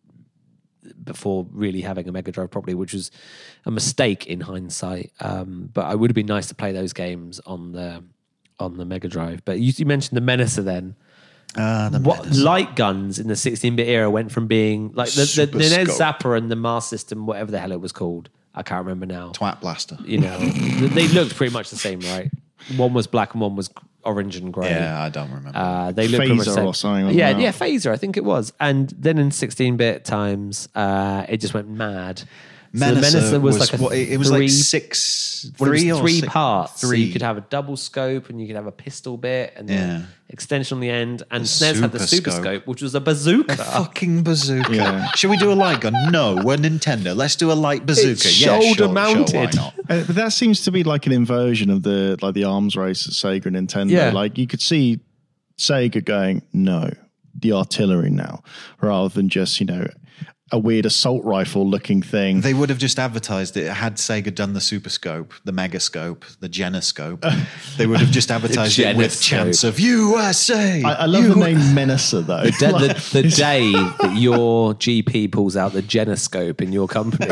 before really having a Mega Drive properly, which was a mistake in hindsight. Um, but it would have been nice to play those games on the on the Mega Drive. But you, you mentioned the Menacer then. uh, the What Menacer. light guns in the sixteen-bit era went from being like the, the, Super the N E S Scope. Zapper and the Master System, whatever the hell it was called. I can't remember now. Twat Blaster. You know, they looked pretty much the same, right? One was black and one was orange and grey. Yeah, I don't remember. Uh, they look pretty much the Phaser same. or something, wasn't Yeah, it? yeah, Phaser, I think it was. And then in sixteen-bit times, uh, it just went mad. So the Menacer Menacer was, was like a what, it was three, like six, well, it was three or three six- parts. So Three. you could have a double scope and you could have a pistol bit and then Yeah. extension on the end. And The S N E S had the super super scope. scope, which was a bazooka. A fucking bazooka. Yeah. Should we do a light gun? No, we're Nintendo. Let's do a light bazooka. It's yeah, shoulder sure, mounted. Sure, why not? Uh, but that seems to be like an inversion of the like the arms race at Sega and Nintendo. Yeah. Like you could see Sega going, no, the artillery now, rather than just, you know, a weird assault rifle looking thing. They would have just advertised it. Had Sega done the Super Scope, the Mega Scope, the Genoscope, they would have just advertised it with Genoscope. chants of U S A. I, I love U- the name Menacer though. The, the, the day that your G P pulls out the Genoscope in your company,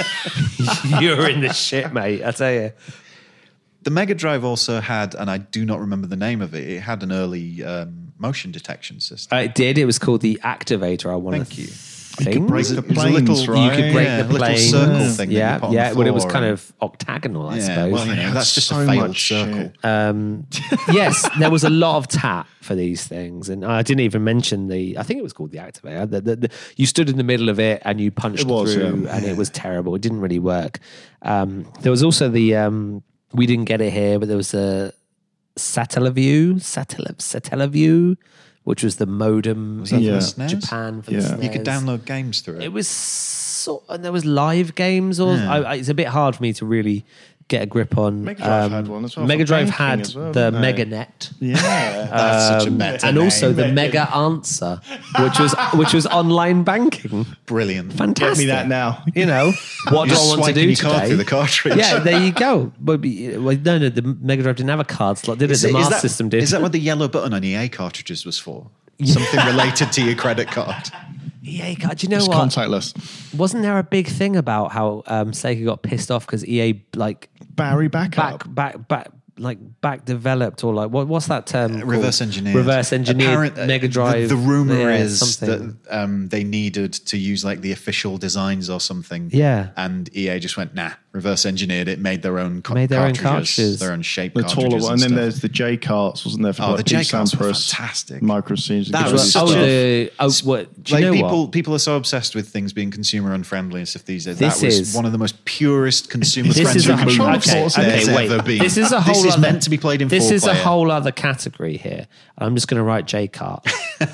you're in the shit, mate. I tell you. The Mega Drive also had, and I do not remember the name of it, it had an early um, motion detection system. Uh, it did. It was called the Activator. I want Thank to you. You could break the It was a planes, little- right? You could break Yeah, the a little planes. circle thing that you Yeah, put on yeah. the Well, it was floor kind and- of octagonal, I Yeah, suppose. well, you know, that's just so a failed much circle. shit. Um, yes, there was a lot of tap for these things, and I didn't even mention the. I think it was called the Activator. The, the, the, you stood in the middle of it and you punched It was, through, yeah. and it was terrible. It didn't really work. Um, there was also the. Um, we didn't get it here, but there was a Satellaview, Satel Satellaview, which was the modem Was that in Yeah. for the S N E S? Japan for Yeah. the S N E S. You could download games through it. It was sort, and there was live games, or Yeah. I, I, it's a bit hard for me to really get a grip on. Mega Drive had one as well Mega for Drive banking had as well, the didn't they? MegaNet, Yeah. That's such a um, meta and also name. the Mega Answer, which was which was online banking. Brilliant. Fantastic. Get me that now. You know what do You're I want to swiping do your card today? through the cartridge. Yeah, there you go. But be- well, no, no, the Mega Drive didn't have a card slot, did it? Is The it- is Master that- System did. Is that what the yellow button on E A cartridges was for? Something related to your credit card. E A card? Do you know It's what? contactless. Wasn't there a big thing about how um, Sega got pissed off because E A like Barry backup. back back back like back developed or like what what's that term called? Reverse engineered. reverse engineered Apparent- uh, Mega Drive. The, the rumor yeah, is something. that um, they needed to use like the official designs or something. Yeah. And E A just went, nah, reverse engineered it, made their own co- Made their own cartridges, cartridges. their own shape The cartridges. taller one. And then stuff. there's the J carts, wasn't there? For Oh, like the J Pete carts were Sampras, fantastic. Micro scenes. That Good was stuff. oh such the oh what do you like know people, what? people are so obsessed with things being consumer unfriendly and stuff these days. This that was is- one of the most purest consumer This friendly is a movies whole, okay, okay, there's okay, wait. ever been. This is a whole This is other, meant to be played in This four is a player. whole other category here. I'm just going to write J Cart,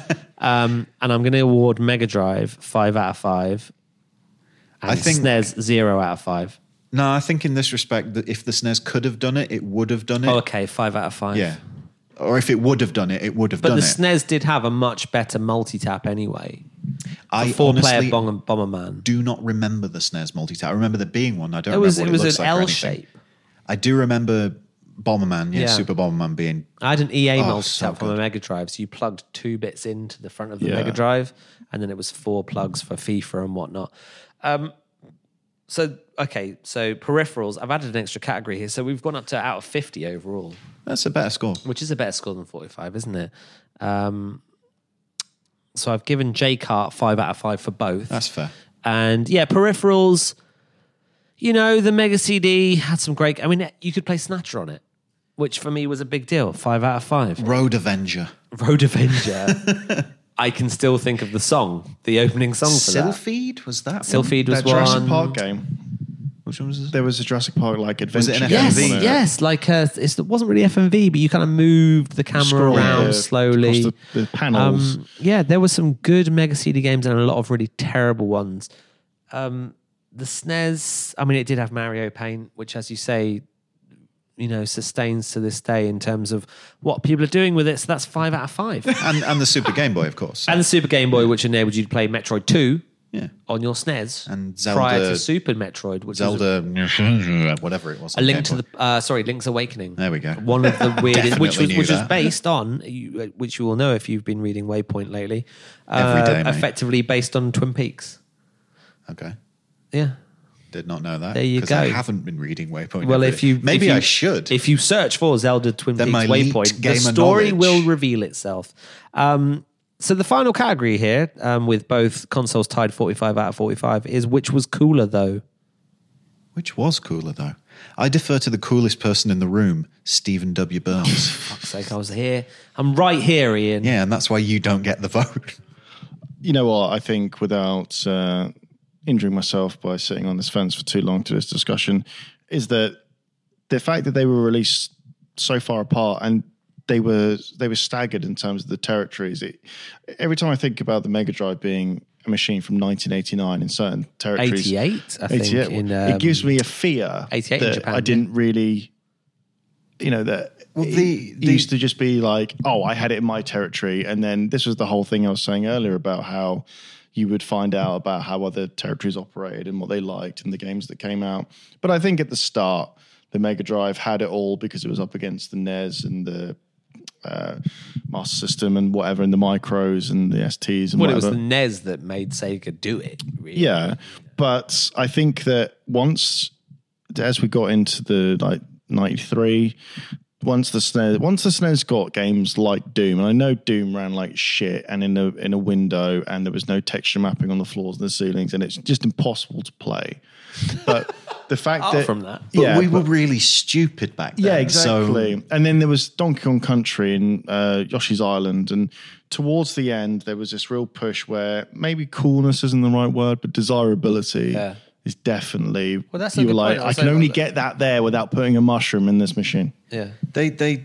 um, and I'm going to award Mega Drive five out of five, and I think- S N E S zero out of five. No, I think in this respect that if the S N E S could have done it, it would have done it. Oh, okay, five out of five. Yeah. Or if it would have done it, it would have But done the it. S N E S did have a much better multi-tap anyway. I Four-player honestly Bomber, Bomberman. do not remember the S N E S multi-tap. I remember there being one. I don't It remember was what it it, was looks an like or L anything. shape. I do remember Bomberman, yeah, Yeah. Super Bomberman being... I had an E A Oh, multi-tap so from a good. Mega Drive, so you plugged two bits into the front of the Yeah. Mega Drive, and then it was four plugs for FIFA and whatnot. Um, so, okay, so peripherals, I've added an extra category here, so we've gone up to out of fifty overall, That's a better score. which is a better score than forty-five, isn't it? Um, so I've given J-Cart five out of five for both. That's fair. And yeah, peripherals, you know, the Mega C D had some great... I mean, you could play Snatcher on it, which for me was a big deal. Five out of five. Road Avenger. Road Avenger. I can still think of the song, the opening song for that. Sylpheed? Was that one? Sylpheed was That Jurassic one. Park game. Which one was this? There was a Jurassic Park like adventure. it an game, F M V? Yes, wasn't it? yes. Like uh, it's, it wasn't really F M V, but you kind of moved the camera Scroll around the- slowly. across the, the panels. Um, yeah, there were some good Mega C D games and a lot of really terrible ones. Um, the S N E S, I mean, it did have Mario Paint, which, as you say, you know, sustains to this day in terms of what people are doing with it. So that's five out of five. and and the Super Game Boy, of course. And the Super Game Boy, which enabled you to play Metroid two yeah. on your S N E S, And Zelda- prior to Super Metroid, which was Zelda, whatever it was. a link to the uh, sorry, Link's Awakening. There we go. One of the weird, Definitely which was knew which was that. based on, you- which you will know if you've been reading Waypoint lately. Every uh, day, mate. effectively based on Twin Peaks. Okay. Yeah. Did not know that. There you 'cause go. I haven't been reading Waypoint. Well, every if day. you maybe if you, I should. If you search for Zelda Twin Then my Peaks leaked Waypoint, the gamer story knowledge. will reveal itself. Um, so the final category here, um, with both consoles tied forty-five out of forty-five, is which was cooler though. Which was cooler though? I defer to the coolest person in the room, Stephen W. Burns. Fuck's sake, I was here. I'm right here, Ian. Yeah, and that's why you don't get the vote. You know what? I think without uh, injuring myself by sitting on this fence for too long to this discussion, is that the fact that they were released so far apart and they were they were staggered in terms of the territories. It, every time I think about the Mega Drive being a machine from nineteen eighty-nine in certain territories, eighty-eight, I think. eighty-eight, In, it um, gives me a fear eighty-eight that in Japan, I didn't really, you know, that Well, it the- the- used to just be like, oh, I had it in my territory. And then this was the whole thing I was saying earlier about how you would find out about how other territories operated and what they liked and the games that came out. But I think at the start, the Mega Drive had it all because it was up against the N E S and the uh, Master System and whatever, and the micros and the S Ts and Well, it was whatever. the N E S that made Sega do it. Really. Yeah, but I think that once, as we got into the like ninety-three, once the S N E S, once the S N E S got games like Doom, and I know Doom ran like shit and in a in a window, and there was no texture mapping on the floors and the ceilings, and it's just impossible to play. But the fact Apart that from that. But yeah, we were but- really stupid back then. yeah, exactly. So And then there was Donkey Kong Country and uh, Yoshi's Island. And towards the end, there was this real push where maybe coolness isn't the right word, but desirability Yeah. is definitely. Well, that's a you were good like, point. I Also, can only like- get that there without putting a mushroom in this machine. Yeah. they they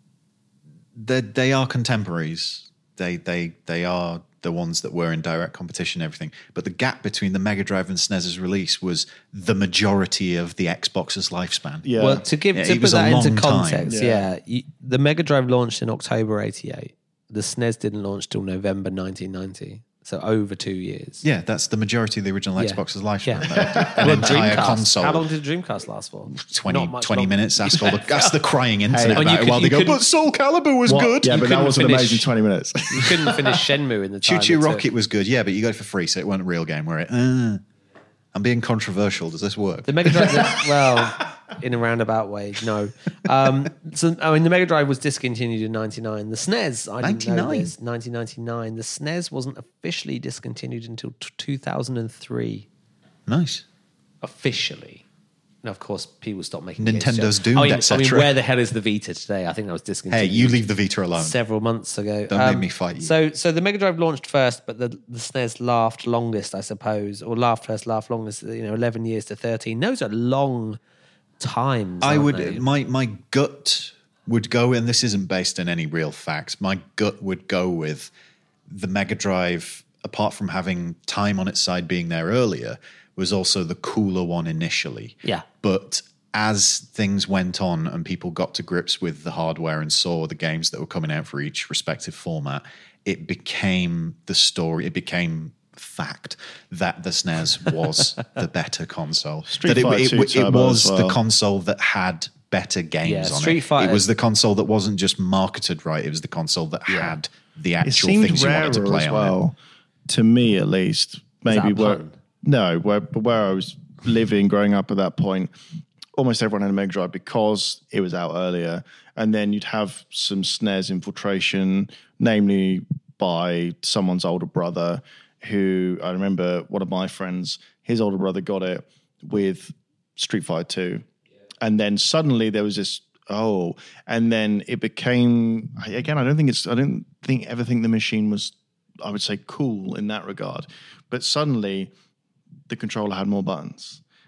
they they are contemporaries. They they they are the ones that were in direct competition and everything. But the gap between the Mega Drive and SNES's release was the majority of the Xbox's lifespan. Yeah. Well, to give Yeah, to it put was a that into long time. context, Yeah. yeah, you, the Mega Drive launched in October eighty-eight. The S N E S didn't launch till November nineteen ninety, so over two years. Yeah, that's the majority of the original Yeah. Xbox's lifespan. Yeah. An Well, entire Dreamcast, console. How long did the Dreamcast last for? twenty, Not much twenty longer. minutes. Ask all the, ask the crying internet Hey. And you about it could- while they you go, couldn't- but Soul Calibur was What? good. Yeah, You but that couldn't was an finish- amazing twenty minutes. You couldn't finish Shenmue in the time. Choo Choo it took. Rocket was good, yeah, but you got it for free, so it wasn't a real game, were it? Uh, I'm being controversial. Does this work? The Mega Drive, well, in a roundabout way, no. Um, so, I mean, the Mega Drive was discontinued in ninety-nine. The S N E S, I didn't know ninety-nine? this, nineteen ninety-nine. The S N E S wasn't officially discontinued until t- two thousand three. Nice. Officially. And of course, people stopped making Nintendo's games. doomed, I mean, et I mean, cetera. where the hell is the Vita today? I think that was Hey, discontinued. you leave the Vita alone. Several months ago. Don't make me fight you. So, so the Mega Drive launched first, but the, the S N E S laughed longest, I suppose, or laughed first, laughed longest. You know, eleven years to thirteen. Those are long times. I aren't would, they? my my gut would go, and this isn't based on any real facts. My gut would go with the Mega Drive, apart from having time on its side being there earlier, was also the cooler one initially. Yeah. But as things went on and people got to grips with the hardware and saw the games that were coming out for each respective format, it became the story. It became fact that the S N E S was the better console. Street that it, Fighter it, two it, Turbo was as well. the console that had better games Yeah, on Street it. Fighter- It was the console that wasn't just marketed right. It was the console that had the It actual seemed things you rarer wanted to play as on well, to me at least. Maybe that a where pun? no, where but where I was living, growing up at that point, almost everyone had a Mega Drive because it was out earlier, and then you'd have some S N E S infiltration, namely by someone's older brother. Who I remember, one of my friends, his older brother got it with Street Fighter two, and then suddenly there was this. Oh, and then it became again. I don't think it's. I don't think ever think the machine was. I would say cool in that regard, but suddenly the controller had more buttons.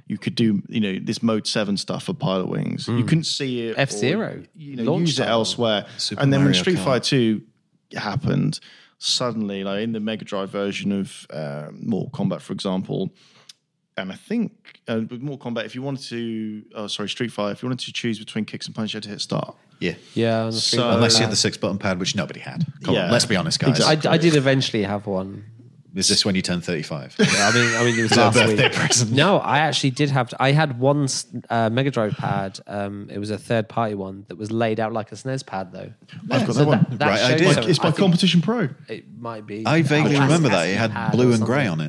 You could do, you know, this Mode seven stuff for Pilot Wings. You couldn't see it. F-Zero. or, You know, Launch use it title. elsewhere. Super and then when Mario Street Kart. Fighter two happened, suddenly, like in the Mega Drive version of uh, Mortal Kombat, for example, and I think uh, with Mortal Kombat, if you wanted to, oh, sorry, Street Fighter, if you wanted to choose between kicks and punch, you had to hit start. Yeah. Yeah, on the So- Street Unless you Fighter. had the six button pad, which nobody had. Come Yeah. on, let's be honest, guys. Exactly. I, I did eventually have one. Is this when you turn thirty-five? I mean, I mean, it was Is it a last birthday week. present? No, I actually did have. I had one uh, Mega Drive pad. Um, it was a third party one that was laid out like a S N E S pad, though. I've got So that one. that, that Right, I shows did. something. It's by I think Competition Pro. It might be. I vaguely It has- remember has that. to It be had pad blue or and grey something.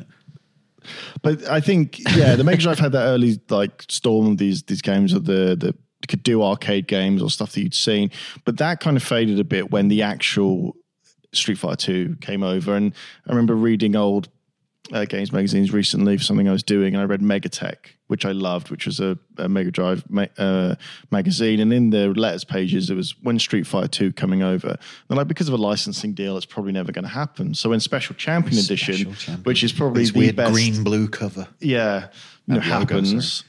on it. But I think, yeah, the Mega Drive had that early like storm of these these games of the the could do arcade games or stuff that you'd seen. But that kind of faded a bit when the actual Street Fighter two came over. And I remember reading old uh, games magazines recently for something I was doing, and I read Megatech, which I loved, which was a, a Mega Drive ma- uh, magazine. And in the letters pages, it was when Street Fighter two coming over. They're like, because of a licensing deal, it's probably never going to happen. So when Special Champion Edition, Special Champion. which is probably This the weird best green blue cover. yeah, you know, And logo, happens.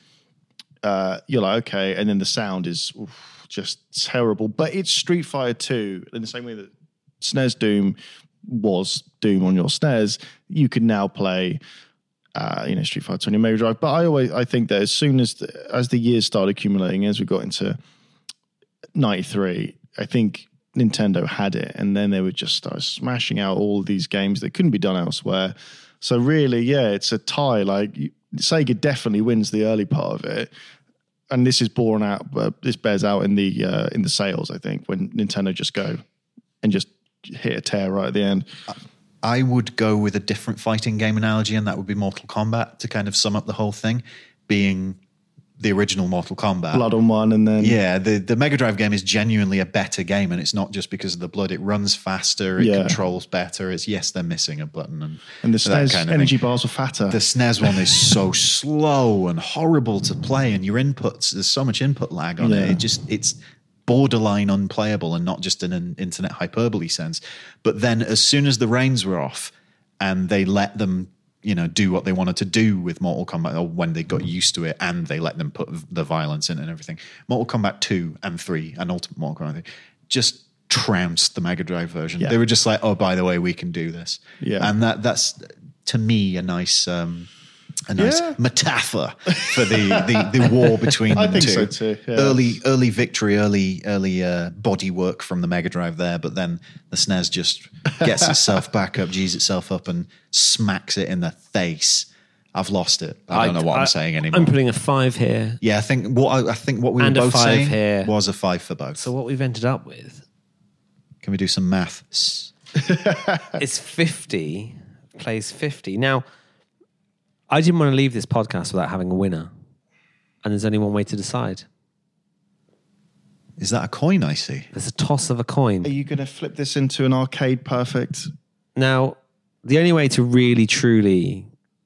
Uh, you're like, okay, and then the sound is oof, just terrible. But it's Street Fighter two in the same way that S N E S Doom was Doom on your S N E S. You can now play, uh, you know, Street Fighter two on your Mega Drive. But I always, I think that as soon as the, as the years started accumulating, as we got into ninety-three, I think Nintendo had it, and then they would just start smashing out all of these games that couldn't be done elsewhere. So really, yeah, it's a tie. Like you, Sega definitely wins the early part of it, and this is borne out. Uh, this bears out in the uh, in the sales. I think when Nintendo just go and just hit a tear right at the end. I would go with a different fighting game analogy, and that would be Mortal Kombat to kind of sum up the whole thing, being the original Mortal Kombat. Blood on one, and then Yeah, the, the Mega Drive game is genuinely a better game, and it's not just because of the blood. It runs faster, it Yeah. controls better. It's yes, they're missing a button, and, and the that S N E S kind of energy thing. bars were fatter. The S N E S one is so slow and horrible to play, and your inputs, there's so much input lag on Yeah. it. It just it's borderline unplayable, and not just in an internet hyperbole sense. But then as soon as the reins were off and they let them, you know, do what they wanted to do with Mortal Kombat, or when they got used to it and they let them put the violence in and everything, Mortal Kombat two and three and Ultimate Mortal Kombat just trounced the Mega Drive version. Yeah. They were just like, oh, by the way, we can do this. Yeah. And that that's, to me, a nice... Um, a nice Yeah. metaphor for the, the, the war between I the think two. so too, yeah. Early early victory, early early uh, body work from the Mega Drive there, but then the S N E S just gets itself back up, G's itself up, and smacks it in the face. I've lost it. I don't know what I, am saying anymore. I'm putting a five here. yeah, I think what I, I think what we And were a both five saying here. was a five for both. So what we've ended up with Can we do some maths? is fifty plays fifty. Now, I didn't want to leave this podcast without having a winner, and there's only one way to decide. Is that a coin I see? There's a toss of a coin. Are you going to flip this into an arcade perfect? Now, the only way to really truly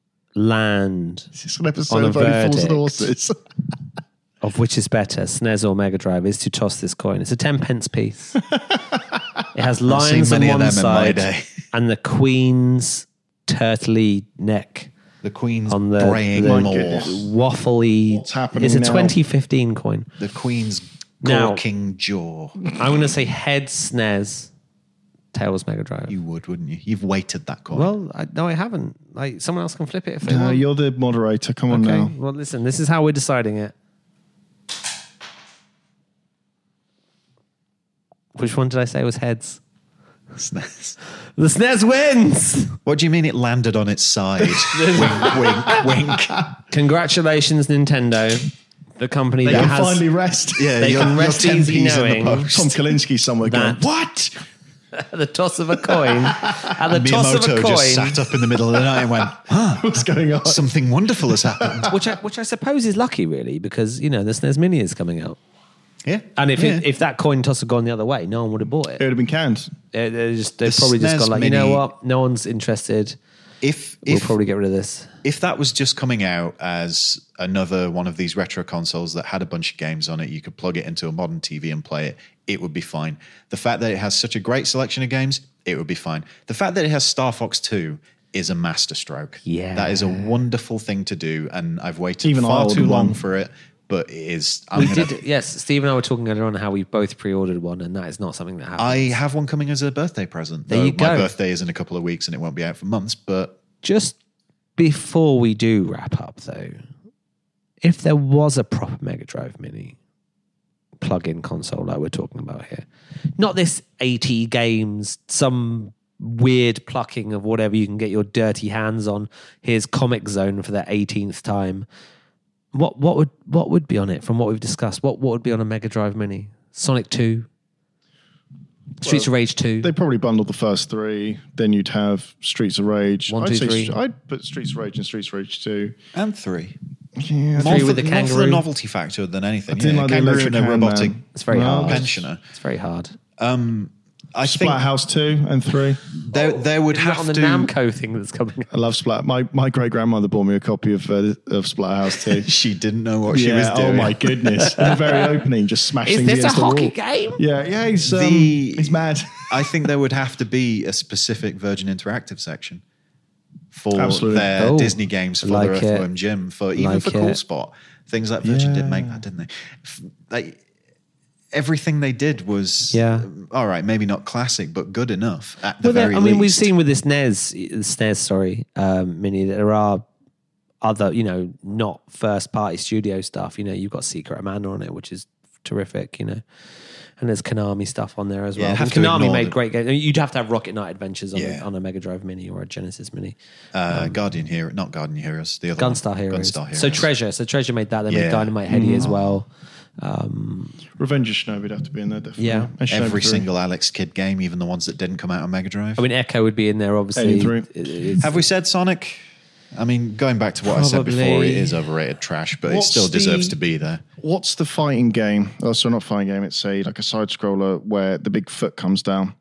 land Is this an episode On a of Only Fools and verdict. Horses? of which is better, S N E S or Mega Drive, is to toss this coin. It's a ten pence piece. It has seen lions on many of one them in my side day. and the Queen's turtly neck The Queen's on the, braying the maw. waffly. What's happening It's a now? twenty fifteen coin. The Queen's Now- gawking jaw. I'm going to say head S N E S, tails Mega Drive. You would, wouldn't you? You've weighted that coin. Well, I, no, I haven't. Like someone else can flip it if they No, want. you're the moderator. Come on Okay. now. Well, listen. This is how we're deciding it. Which one did I say was heads? S N E S. The S N E S wins. What do you mean it landed on its side? wink, wink, wink. Congratulations, Nintendo, the company They that can has. finally rest. Yeah, They you're, can you're rest ten easy P's in knowing the post. Tom Kalinske somewhere That- going, what? At the toss of a coin. At the toss of a Miyamoto coin. just sat up in the middle of the night and went, huh, What's going on? something wonderful has happened. Which I, which I suppose is lucky, really, because you know the S N E S Mini is coming out, Yeah. and if yeah. it, if that coin toss had gone the other way, no one would have bought it. It would have been canned. They- They're just, they've The probably just S N E S gone like, you know Mini- what, no one's interested. if We'll if probably get rid of this. if that was just coming out as another one of these retro consoles that had a bunch of games on it, you could plug it into a modern T V and play it, it would be fine. The fact that it has such a great selection of games, it would be fine. The fact that it has Star Fox two is a masterstroke. Yeah. That is a wonderful thing to do, and I've waited Even I far too ordered long one. for it, but it is... I'm We gonna, did, yes. Steve and I were talking earlier on how we both pre-ordered one, and that is not something that happens. I have one coming as a birthday present. There though you My go. birthday is in a couple of weeks, and it won't be out for months, but... Just before we do wrap up, though, if there was a proper Mega Drive Mini plug-in console like we're talking about here, not this eighty games, some weird plucking of whatever you can get your dirty hands on. Here's Comic Zone for the eighteenth time. What what would what would be on it from what we've discussed? What what would be on a Mega Drive Mini? Sonic two, Streets of Rage two. They probably bundled the first three. Then you'd have Streets of Rage. One, I'd two, say three. St- I'd put Streets of Rage and Streets of Rage two. And three. Yeah, More Three for, with the more for kangaroo. the novelty factor than anything. I didn't Yeah, like the kangaroo electric and a hand robotic man. It's very No. hard. pensioner. It's very hard. I think Splatterhouse two and three. there, there would Is that have on the to... Namco thing that's coming. I love Splat. My my great grandmother bought me a copy of uh, of Splatterhouse two. She didn't know what she yeah. was doing. Oh my goodness! In the very opening, just smash Is things this a against the hockey wall. game? Yeah, yeah. He's um, The- he's mad. I think there would have to be a specific Virgin Interactive section for Absolutely. their Oh, Disney games, for like their it. Earthworm Jim, for even Like for Cool it. Spot. Things like Virgin did Yeah. make that, didn't they? F- Like, everything they did was, Yeah. um, all right, maybe not classic, but good enough at the Well, there- very I mean, we've least. seen with this N E S, the S N E S, sorry, um, Mini, that there are other, you know, not first party studio stuff. You know, you've got Secret Amanda on it, which is terrific, you know. And there's Konami stuff on there as Yeah, well. have And to Konami ignore made the- great games. You'd have to have Rocket Knight Adventures on, Yeah. a, on a Mega Drive Mini or a Genesis Mini. uh, Guardian Hero, not Guardian Heroes, the other Gunstar one. Heroes. Gunstar Heroes. So Treasure. So Treasure made that. They Yeah. made Dynamite Heady as well. Revenge of Shinobi'd have to be in there, definitely. Yeah. And Shinobi Every three. single Alex Kidd game, even the ones that didn't come out on Mega Drive. I mean, Echo would be in there, obviously. Alien three. It- it's- Have we said Sonic? I mean, going back to what I said before, Probably. it is overrated trash, but What's it still deserves the- to be there. What's the fighting game? Oh, so not fighting game. It's a like a side scroller where the big foot comes down,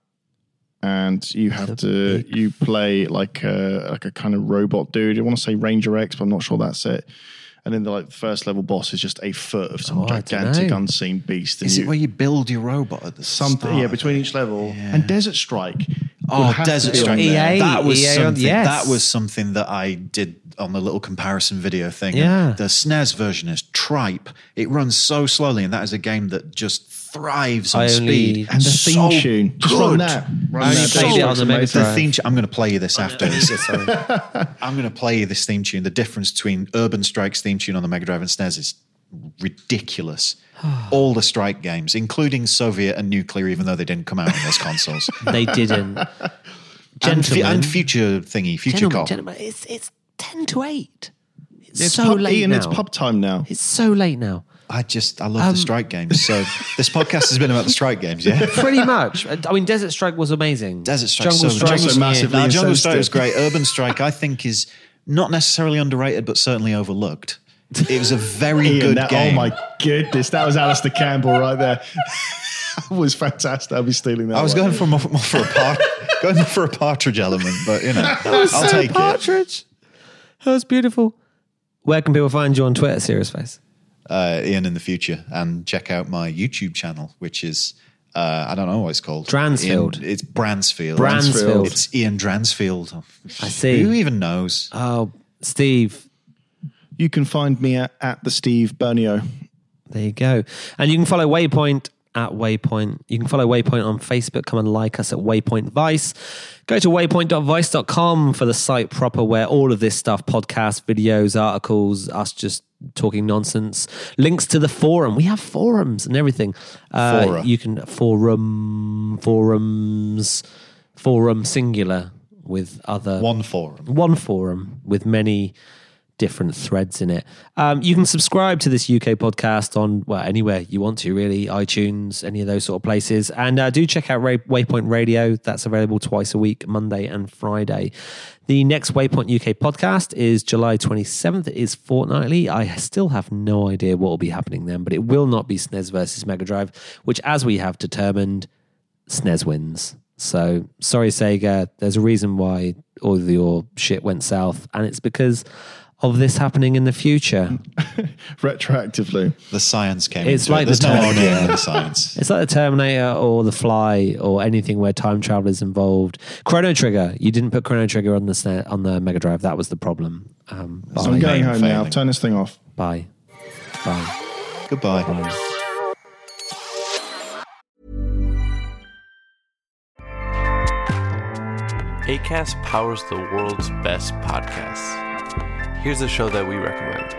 and you have to you play like a like a kind of robot dude. I want to say Ranger X, but I'm not sure that's it. And then the like first level boss is just a foot of some Oh, I gigantic dunno. unseen beast. And Is you, it where you build your robot at the something? start? Yeah, between each level. And Desert Strike. Oh, would have to Desert be on Strike! E A, there. That was E A, something. yes. That was something that I did on the little comparison video thing. Yeah. The S N E S version is tripe. It runs so slowly, and that is a game that just thrives on I only- speed. And the theme So tune. Just good. run that. Run I only that. played Desert it on Strike's the Mega amazing. The Drive. theme. I'm going to play you this after. Sorry. I'm going to play you this theme tune. The difference between Urban Strike's theme tune on the Mega Drive and S N E S is ridiculous. All the Strike games, including Soviet and Nuclear, even though they didn't come out on those consoles. They didn't. and, Gentlemen. fu- and Future Thingy, Future Gentlemen, Cop. gentlemen, it's it's ten to eight. It's, It's so pub, late Ian, now. it's pub time now. It's so late now. I just, I love Um, the Strike games. So this podcast has been about the Strike games, yeah? Pretty much. I mean, Desert Strike was amazing. Desert Strike, Jungle so Strike Jungle was Strike yeah. massively Now, Jungle insensitive. Strike was great. Urban Strike, I think, is not necessarily underrated, but certainly overlooked. It was a very Ian, good that- game. Oh my goodness, that was Alistair Campbell right there. That was fantastic. I'll be stealing that. I was one. going for more, more for a part, going more for a partridge element, but you know, I'll so take it. Partridge. That was beautiful. Where can people find you on Twitter, Serious Face? Uh, Ian in the future, and check out my YouTube channel, which is uh, I don't know what it's called. Dransfield. Ian, it's Bransfield. Bransfield. It's Ian Dransfield. I see. Who even knows? Oh, Steve. You can find me at, at the Steve Bernio. There you go. And you can follow Waypoint at Waypoint. You can follow Waypoint on Facebook. Come and like us at Waypoint Vice. Go to waypoint dot vice dot com for the site proper where all of this stuff, podcasts, videos, articles, us just talking nonsense, links to the forum. We have forums and everything. Uh, Fora. you can forum, forums, forum singular with other One forum. one forum with many different threads in it. Um, you can subscribe to this U K podcast on, well, anywhere you want to, really, iTunes, any of those sort of places. And uh, do check out Ray- Waypoint Radio. That's available twice a week, Monday and Friday. The next Waypoint U K podcast is July twenty-seventh. It is fortnightly. I still have no idea what will be happening then, but it will not be S N E S versus Mega Drive, which, as we have determined, S N E S wins. So, sorry, Sega. There's a reason why all of your shit went south, and it's because of this happening in the future. Retroactively. The science came It's into like it. There's the no Terminator. arguing with the science. It's like the Terminator or the Fly or anything where time travel is involved. Chrono Trigger. You didn't put Chrono Trigger on the SNES, on the Mega Drive. That was the problem. Um, So I'm bye. going home now. failing. Turn this thing off. Bye. Bye. Goodbye. Bye. Acast powers the world's best podcasts. Here's a show that we recommend.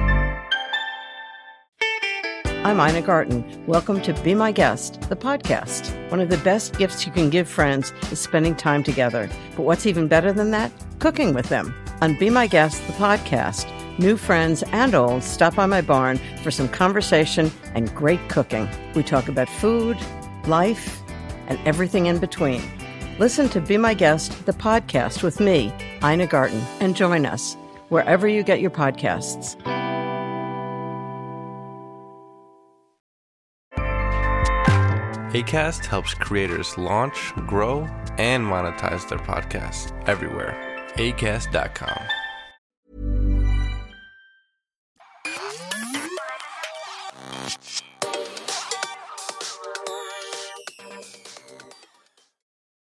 I'm Ina Garten. Welcome to Be My Guest, the podcast. One of the best gifts you can give friends is spending time together. But what's even better than that? Cooking with them. On Be My Guest, the podcast, new friends and old stop by my barn for some conversation and great cooking. We talk about food, life, and everything in between. Listen to Be My Guest, the podcast with me, Ina Garten, and join us wherever you get your podcasts. Acast helps creators launch, grow, and monetize their podcasts everywhere. acast dot com.